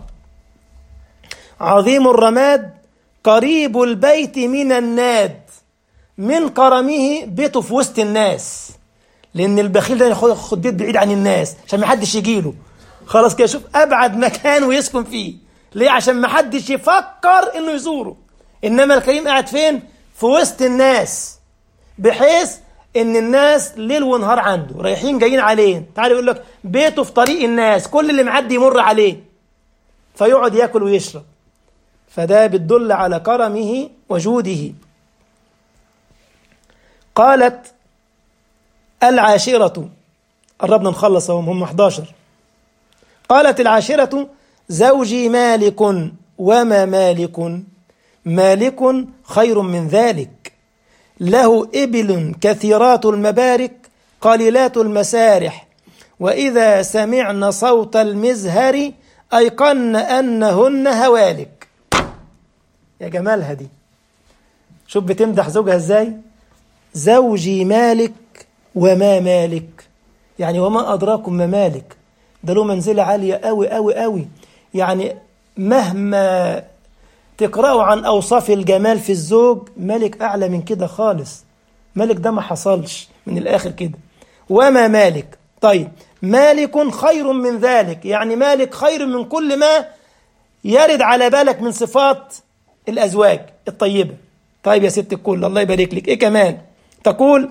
Speaker 1: عظيم الرماد قريب البيت من الناد، من كرمه بيته في وسط الناس، لان البخيل ده ياخد بيت بعيد عن الناس عشان ما حدش يجيله. خلاص كده، شوف ابعد مكان ويسكن فيه، ليه؟ عشان ما حدش يفكر انه يزوره. انما الكريم قاعد فين؟ في وسط الناس، بحيث ان الناس ليل ونهار عنده، رايحين جايين عليه. تعال يقول لك بيته في طريق الناس، كل اللي معدي يمر عليه، فيقعد ياكل ويشرب. فده بتدل على كرمه وجوده. قالت العاشرة، قربنا نخلص هم هم أحد عشر. قالت العاشرة: زوجي مالك. وما مالك؟ مالك خير من ذلك، له إبل كثيرات المبارك قليلات المسارح، وإذا سمعن صوت المزهر أيقن أنهن هوالك. يا جمالها دي، شوف بتمدح زوجها ازاي. زوجي مالك وما مالك، يعني وما أدراكم ما مالك، ده له منزلة عالية أوي أوي أوي. يعني مهما تقرأوا عن أوصاف الجمال في الزوج، مالك أعلى من كده خالص. مالك ده ما حصلش، من الآخر كده. وما مالك، طيب مالك خير من ذلك، يعني مالك خير من كل ما يرد على بالك من صفات الأزواج الطيبة. طيب يا ست الكل، الله يبارك لك. إيه كمان؟ تقول: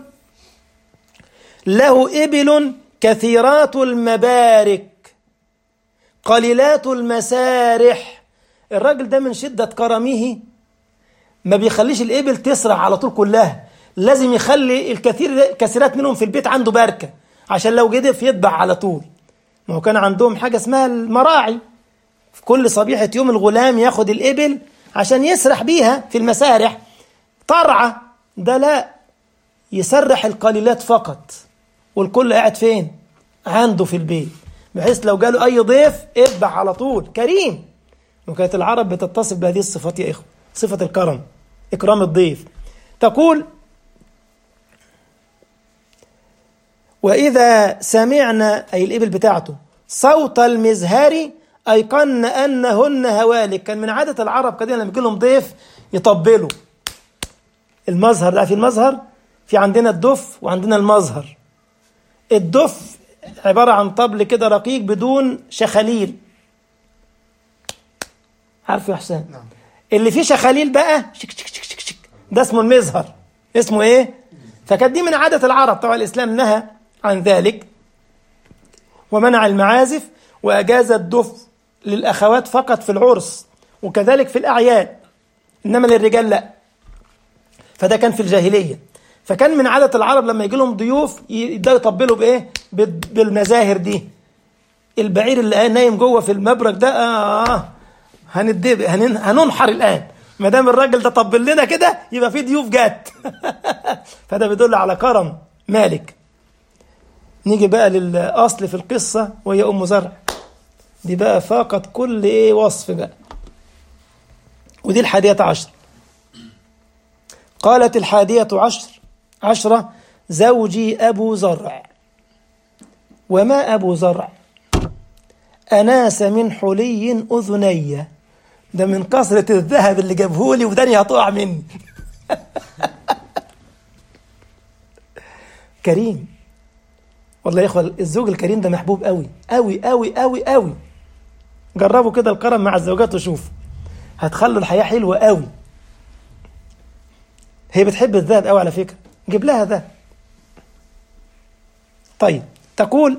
Speaker 1: له إبل كثيرات المبارك قليلات المسارح. الراجل ده من شدة كرمه ما بيخليش الإبل تسرع على طول كلها، لازم يخلي الكثير كثيرات منهم في البيت عنده بركة، عشان لو جدف يتبع على طول. ما هو كان عندهم حاجة اسمها المراعي، في كل صبيحة يوم الغلام ياخد الإبل عشان يسرح بيها في المسارح طرعة. ده لا، يسرح القليلات فقط، والكل قاعد فين؟ عنده في البيت، بحيث لو جاله أي ضيف اتبع على طول، كريم. وكانت العرب بتتصف بهذه الصفات يا إخوة، صفة الكرم، إكرام الضيف. تقول: وإذا سمعنا، أي الإبل بتاعته، صوت المزهر أيقن أنهن هوالك. كان من عادة العرب كده لما يجي لهم ضيف يطبلوا. المزهر، لا في المزهر، في عندنا الدف وعندنا المزهر. الدف عبارة عن طبل كده رقيق بدون شخاليل، عارف يا حسين؟ نعم. اللي فيه شخاليل بقى شك شك شك شك شك، ده اسمه المزهر. اسمه ايه؟ فكانت دي من عادة العرب. طبعا الإسلام نهى عن ذلك ومنع المعازف، وأجاز الدف للأخوات فقط في العرس، وكذلك في الأعياد، إنما للرجال لا. فده كان في الجاهلية. فكان من عادة العرب لما يجي لهم ضيوف يبدأوا يطبلوا بإيه؟ بالمزاهر دي. البعير اللي نايم جوه في المبرك ده آه هندب هنن... هننحر الآن، ما دام الراجل ده طبل لنا كده يبقى في ضيوف جات. فده بيدل على كرم مالك. نيجي بقى للأصل في القصة، وهي أم زرع. دي بقى فاقت كل إيه وصف بقى، ودي الحادية عشر. قالت الحادية عشر عشرة: زوجي أبو زرع. وما أبو زرع؟ أناس من حلي أذني. ده من كثرة الذهب اللي جابهولي وداني هتقع مني. كريم والله يا إخوة. الزوج الكريم ده محبوب قوي قوي قوي قوي قوي. جربوا كده الكرم مع الزوجات وشوفوا، هتخلوا الحياة حلوة قوي. هي بتحب الذهب قوي على فكرة، جيب لها ذهب. طيب تقول: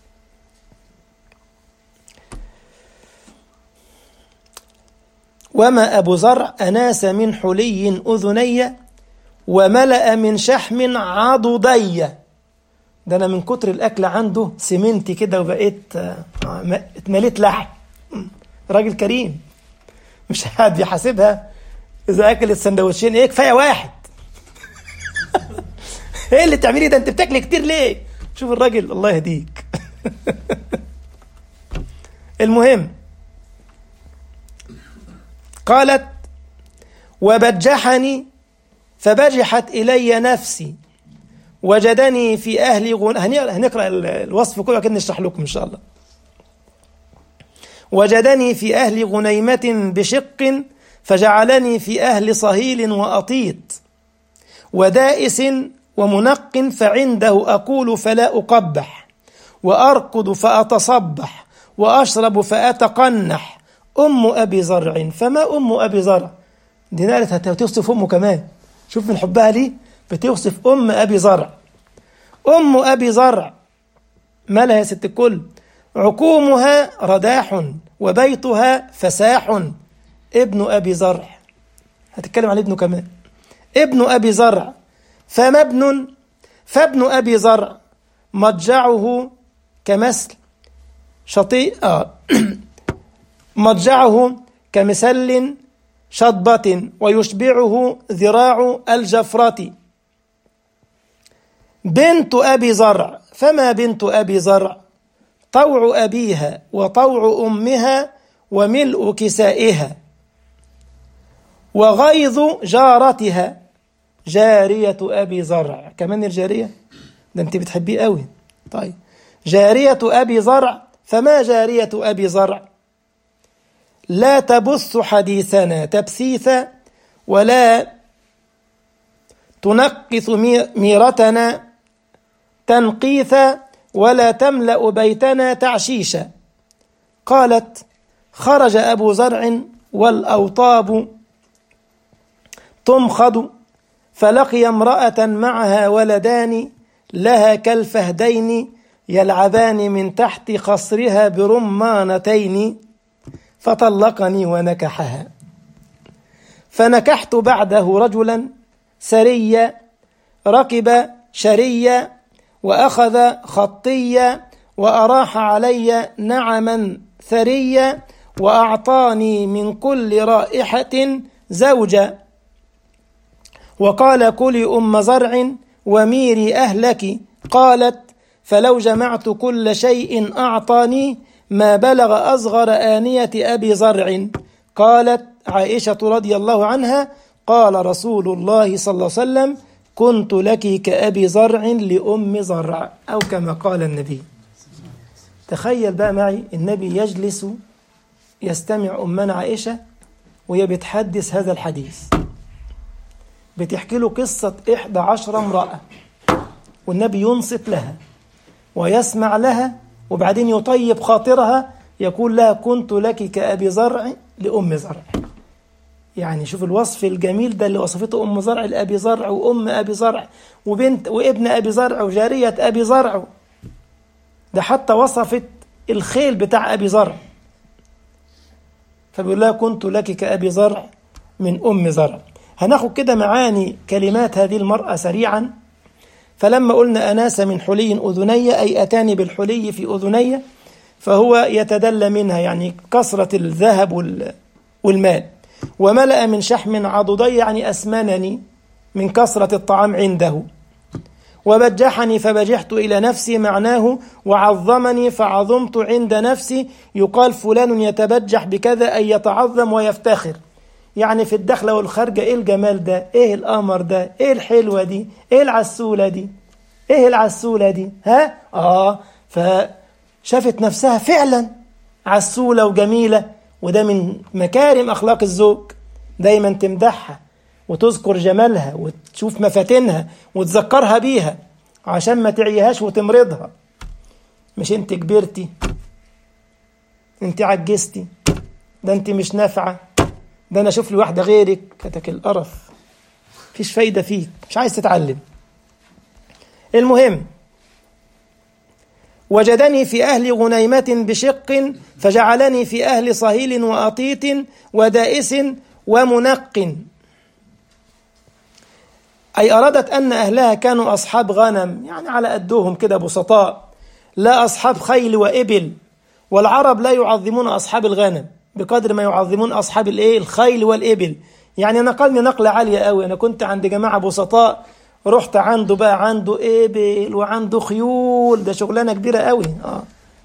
Speaker 1: وما أبو زرع أناس من حلي أذني وملأ من شحم عضدي. ده أنا من كتر الأكل عنده سمنتي كده وبقيت اتمليت لحم. راجل كريم، مش حد يحاسبها إذا أكل السندوتشين إيه، كفاية واحد. إيه اللي تعمليه ده؟ أنت بتاكل كتير ليه؟ شوف الراجل، الله يهديك. المهم، قالت: وبجحني فبجحت إلي نفسي وجدني في أهلي غن... هنقرأ الوصف كله كده نشرح لكم إن شاء الله. وجدني في أهل غنيمة بشق فجعلني في أهل صهيل وأطيط ودائس ومنق، فعنده أقول فلا أقبح، وأركض فأتصبح، وأشرب فأتقنح. أم أبي زرع. فما أم أبي زرع؟ دي نقلت هتوصف أمه كمان. شوف من حبها ليه بتوصف أم أبي زرع. أم أبي زرع مالها يا ست الكل؟ عقومها رداح وبيتها فساح. ابن أبي زرع، هتتكلم عن ابنه كمان. ابن أبي زرع. فما ابن فابن أبي زرع مضجعه كمثل شطيء آه مضجعه كمثل شطبة ويشبعه ذراع الجفرة. بنت أبي زرع، فما بنت أبي زرع؟ طوع أبيها وطوع أمها وملء كسائها وغيظ جارتها. جارية أبي زرع، كمان الجارية ده أنت بتحبيه قوي. طيب جارية أبي زرع، فما جارية أبي زرع؟ لا تبث حديثنا تبثيثا ولا تنقث ميرتنا تنقيثا ولا تملأ بيتنا تعشيشا. قالت: خرج أبو زرع والأوطاب تمخض فلقي امرأة معها ولدان لها كالفهدين يلعبان من تحت خصرها برمانتين فطلقني ونكحها. فنكحت بعده رجلا سريا ركب شريا وأخذ خطيا وأراح علي نعما ثريا وأعطاني من كل رائحة زوجا وقال: كلي أم زرع وميري أهلك. قالت: فلو جمعت كل شيء أعطاني ما بلغ أصغر آنية أبي زرع. قالت عائشة رضي الله عنها: قال رسول الله صلى الله عليه وسلم: كنت لك كأبي زرع لأم زرع، أو كما قال النبي. تخيل بقى معي النبي يجلس يستمع أمنا عائشة وهي بتحدث هذا الحديث، بتحكي له قصة إحدى عشر امرأة، والنبي ينصت لها ويسمع لها، وبعدين يطيب خاطرها يقول لها: كنت لك كأبي زرع لأم زرع. يعني شوف الوصف الجميل ده اللي وصفته أم زرع لأبي زرع وأم أبي زرع وبنت وابن أبي زرع وجارية أبي زرع، ده حتى وصفت الخيل بتاع أبي زرع، فبيقول لها: كنت لك كأبي زرع من أم زرع. هناخد كده معاني كلمات هذه المرأة سريعا. فلما قلنا أناس من حلي أذني، أي أتاني بالحلي في أذني، فهو يتدلى منها يعني كثرة الذهب والمال. وملأ من شحم عضدي يعني أسمنني من كثرة الطعام عنده. وبجحني فبجحت إلى نفسي، معناه وعظمني فعظمت عند نفسي. يقال فلان يتبجح بكذا أي يتعظم ويفتخر، يعني في الدخلة والخارجة: إيه الجمال ده، إيه القمر ده، إيه الحلوة دي، إيه العسولة دي، إيه العسولة دي، ها؟ آه فشافت نفسها فعلا عسولة وجميلة، وده من مكارم أخلاق الزوج، دايما تمدحها وتذكر جمالها وتشوف مفاتنها وتذكرها بيها عشان ما تعيهاش وتمرضها. مش انت كبرتي، انت عجزتي، ده انت مش نافعة، ده انا اشوف لي واحدة غيرك، كتك القرف، مفيش فايدة فيك، مش عايز تتعلم. المهم: وجدني في أهل غنيمة بشق فجعلني في أهل صهيل وأطيط ودائس ومنق. أي أرادت أن أهلها كانوا أصحاب غنم، يعني على قدهم كده بسطاء، لا أصحاب خيل وإبل. والعرب لا يعظمون أصحاب الغنم بقدر ما يعظمون أصحاب الإيه؟ الخيل والإبل. يعني نقلني نقلة عالية قوي. أنا كنت عند جماعة بسطاء، رحت عنده بقى عنده إبل وعنده خيول، ده شغلانة كبيرة قوي. آه.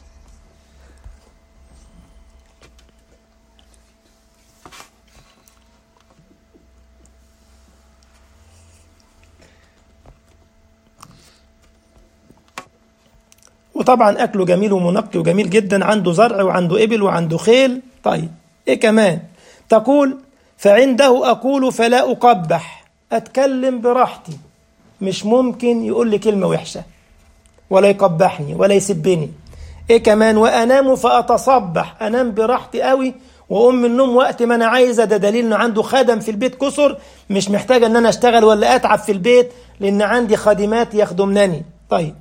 Speaker 1: وطبعا أكله جميل ومنقي وجميل جدا، عنده زرع وعنده إبل وعنده خيل. طيب إيه كمان؟ تقول: فعنده أقول فلا أقبح، أتكلم براحتي، مش ممكن يقول لي كلمة وحشة ولا يقبحني ولا يسبني. إيه كمان؟ وأنام فأتصبح، أنام براحتي قوي وأقوم من النوم وقت ما أنا عايزة. ده دليل إنه عنده خدم في البيت كسر، مش محتاجة إن أنا أشتغل ولا أتعب في البيت، لأن عندي خادمات يخدمنني. طيب.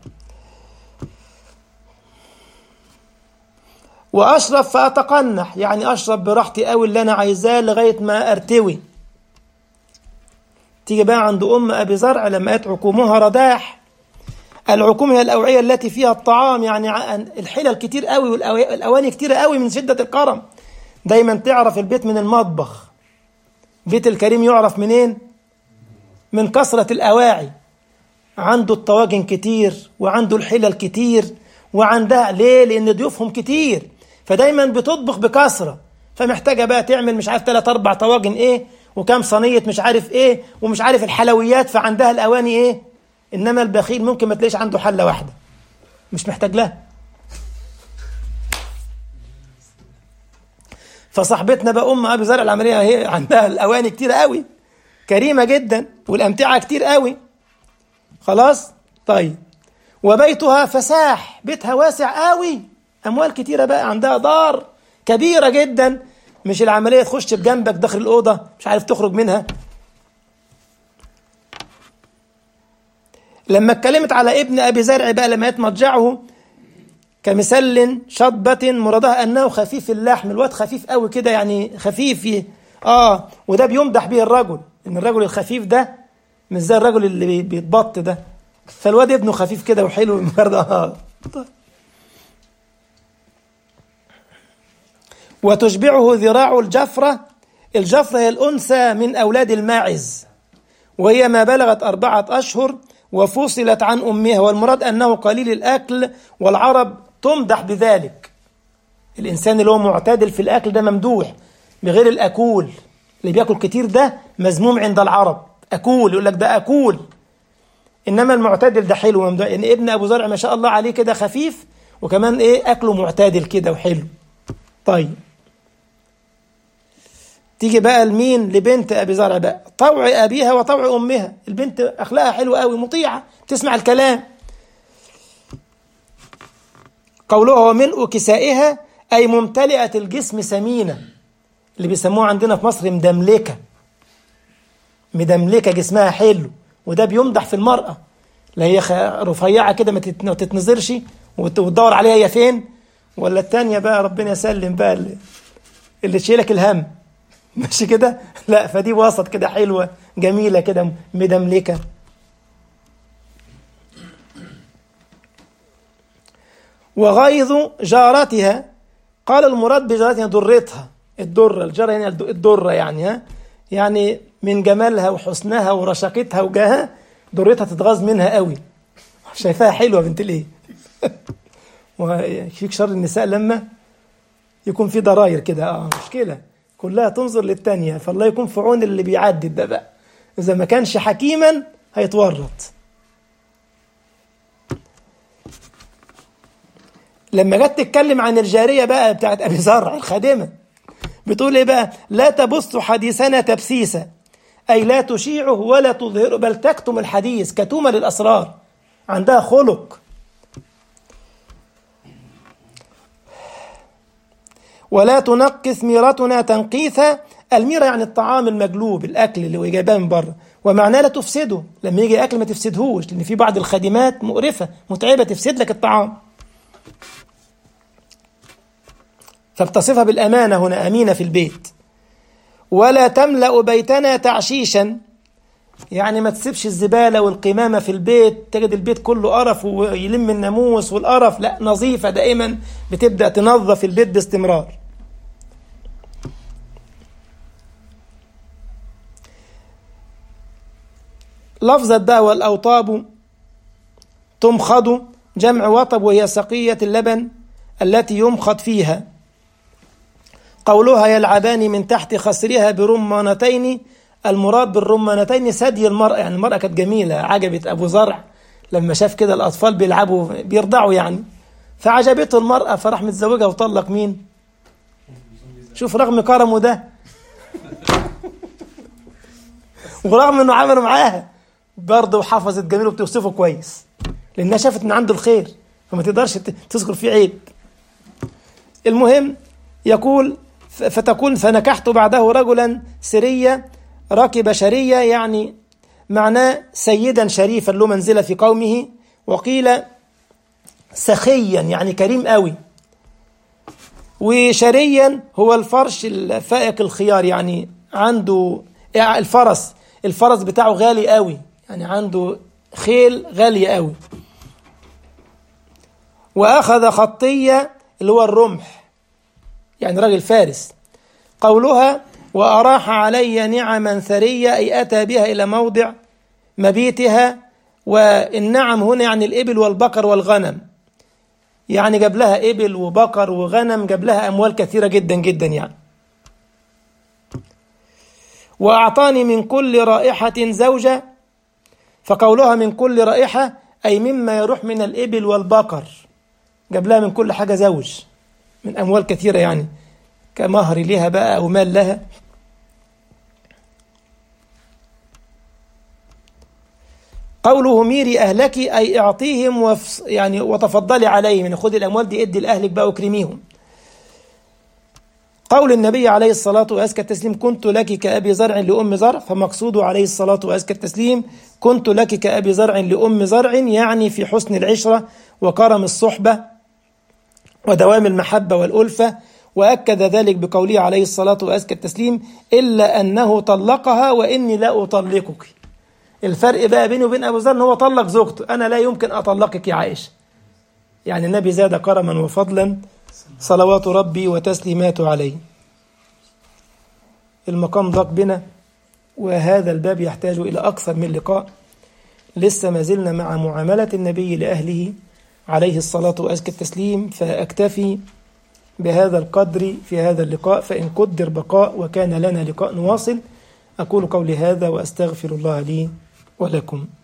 Speaker 1: وأشرب فأتقنح، يعني أشرب براحتي قوي اللي أنا عايزاه لغاية ما أرتوي. تيجي بقى عند أم أبي زرع لما أتعكمها رداح، العكوم هي الأوعية التي فيها الطعام، يعني الحلل كتير قوي والأواني كتير قوي من شدة الكرم. دايما تعرف البيت من المطبخ. بيت الكريم يعرف منين؟ من كثرة الأواعي. عنده الطواجن كتير وعنده الحلل كتير وعندها ليه؟ لأن ضيوفهم كتير، فدايما بتطبخ بكثرة، فمحتاجة بقى تعمل مش عارف ثلاث أربع طواجن إيه وكام صينية مش عارف إيه ومش عارف الحلويات، فعندها الأواني إيه. إنما البخيل ممكن ما تلاقيش عنده حلة واحدة، مش محتاج لها. فصاحبتنا بقى أم أبي زرع العملية هي عندها الأواني كتير قوي، كريمة جدا، والأمتعة كتير قوي. خلاص طيب. وبيتها فساح، بيتها واسع قوي، أموال كتيرة بقى، عندها دار كبيرة جدا، مش العملية تخش بجنبك داخل الأوضة مش عارف تخرج منها. لما اتكلمت على ابن أبي زرع بقى لما يتمضجعه كمثل شطبة مرادها أنه خفيف اللحم، الواد خفيف قوي كده، يعني خفيف آه وده بيمدح به الرجل، إن الرجل الخفيف ده مش زي الرجل اللي بيتبط ده، فالواد ابنه خفيف كده وحلو آه. وتشبعه ذراع الجفرة. الجفرة هي الأنثى من أولاد الماعز، وهي ما بلغت أربعة أشهر وفصلت عن أمها، والمراد أنه قليل الأكل، والعرب تمدح بذلك. الإنسان اللي هو معتدل في الأكل ده ممدوح، بغير الأكول. اللي بيأكل كتير ده مذموم عند العرب، أكول، يقول لك ده أكول. إنما المعتدل ده حلو ممدوح، يعني ابن أبو زرع ما شاء الله عليه كده خفيف، وكمان إيه أكله معتدل كده وحلو. طيب تيجي بقى لمين؟ لبنت أبي زرع بقى، طوع أبيها وطوع أمها. البنت أخلاقها حلوة قوي، مطيعة، تسمع الكلام. قوله وملء كسائها أي ممتلئة الجسم سمينة، اللي بيسموها عندنا في مصر مدملكة، مدملكة جسمها حلو، وده بيمدح في المرأة. لا هي رفيعة كده ما تتنظرش وتدور عليها هي فين، ولا التانية بقى ربنا يسلم بقى اللي, اللي تشيلك الهم ماشي كده، لا فدي وسط كده حلوة جميلة كده مدملكة. وغيظ جارتها، قال المراد بجارتها درتها، الدرة، الجارة يعني الدرة يعني ها يعني من جمالها وحسنها ورشاقتها وجاها درتها تتغاظ منها قوي، شايفاها حلوة بنت الايه. وفيك شر النساء لما يكون في ضراير كده اه مشكلة، كلها تنظر للتانية، فالله يكون في عون اللي بيعدد ده بقى، إذا ما كانش حكيما هيتورط. لما جت تتكلم عن الجارية بقى بتاعت أبي زرع الخادمة، بتقول إيه بقى؟ لا تبث حديثنا تبسيسا، أي لا تشيعه ولا تظهره، بل تكتم الحديث، كتومة للأسرار، عندها خلق. ولا تنقث ميرتنا تنقيثا، الميرة يعني الطعام المجلوب، الأكل اللي جايباه من بره، ومعناه لا تفسده، لما يجي أكل ما تفسدهوش، لأن في بعض الخادمات مقرفة متعبة تفسد لك الطعام. فبتصفها بالأمانة هنا، أمينة في البيت. ولا تملأ بيتنا تعشيشا، يعني ما تسيبش الزبالة والقمامة في البيت، تجد البيت كله قرف ويلم الناموس والقرف، لا نظيفة دائما، بتبدأ تنظف البيت باستمرار. لفظ الداء والأوطاب تمخض، جمع وطب، وهي سقية اللبن التي يمخض فيها. قولها يلعبان من تحت خصرها برمانتين، المراد بالرمانتين ثدي المرأة، يعني المرأة كانت جميلة، عجبت أبو زرع لما شاف كده الأطفال بيلعبوا بيرضعوا يعني، فعجبته المرأة، فراح متزوجها وطلق مين؟ شوف رغم كرمه ده ورغم انه عمله معاها برضه حفظت جميل وبتوصفه كويس، لانها شافت ان عنده الخير، فما تقدرش تذكر فيه عيب. المهم يقول فتكون فنكحت بعده رجلا سريا راكب شرية، يعني معناه سيدا شريفا له منزلة في قومه. وقيل سخيا يعني كريم قوي. وشريا هو الفرش الفائق الخيار، يعني عنده الفرس الفرس بتاعه غالي قوي، يعني عنده خيل غالية قوي. وأخذ خطية اللي هو الرمح، يعني راجل فارس. قولها وأراح علي نعما ثرية أي أتى بها إلى موضع مبيتها، والنعم هنا يعني الإبل والبقر والغنم، يعني جاب لها إبل وبقر وغنم، جاب لها أموال كثيرة جدا جدا يعني. وأعطاني من كل رائحة زوجة، فقولها من كل رائحة أي مما يروح من الإبل والبقر، جاب لها من كل حاجة زوج من أموال كثيرة يعني كمهر لها بقى أو مال لها. قوله ميري أهلك أي اعطيهم وفص يعني وتفضلي عليهم، يعني خذي الأموال دي ادي لأهلك بقى وكرميهم. قول النبي عليه الصلاة وأزكى التسليم كنت لك كأبي زرع لأم زرع، فمقصوده عليه الصلاة وأزكى التسليم كنت لك كأبي زرع لأم زرع، يعني في حسن العشرة وكرم الصحبة ودوام المحبة والألفة. وأكد ذلك بقوله عليه الصلاة وأزكى التسليم إلا أنه طلقها وإني لا أطلقك. الفرق بقى بينه وبين أبو ذر إن هو طلق زوجته، أنا لا يمكن أطلقك يا عائشة. يعني النبي زاد كرما وفضلا صلوات ربي وتسليماته عليه. المقام ضاق بنا وهذا الباب يحتاج إلى أكثر من لقاء. لسه ما زلنا مع معاملة النبي لأهله عليه الصلاة وأزكى التسليم، فأكتفي بهذا القدر في هذا اللقاء، فإن قدر بقاء وكان لنا لقاء نواصل. أقول قولي هذا وأستغفر الله لي ولكم.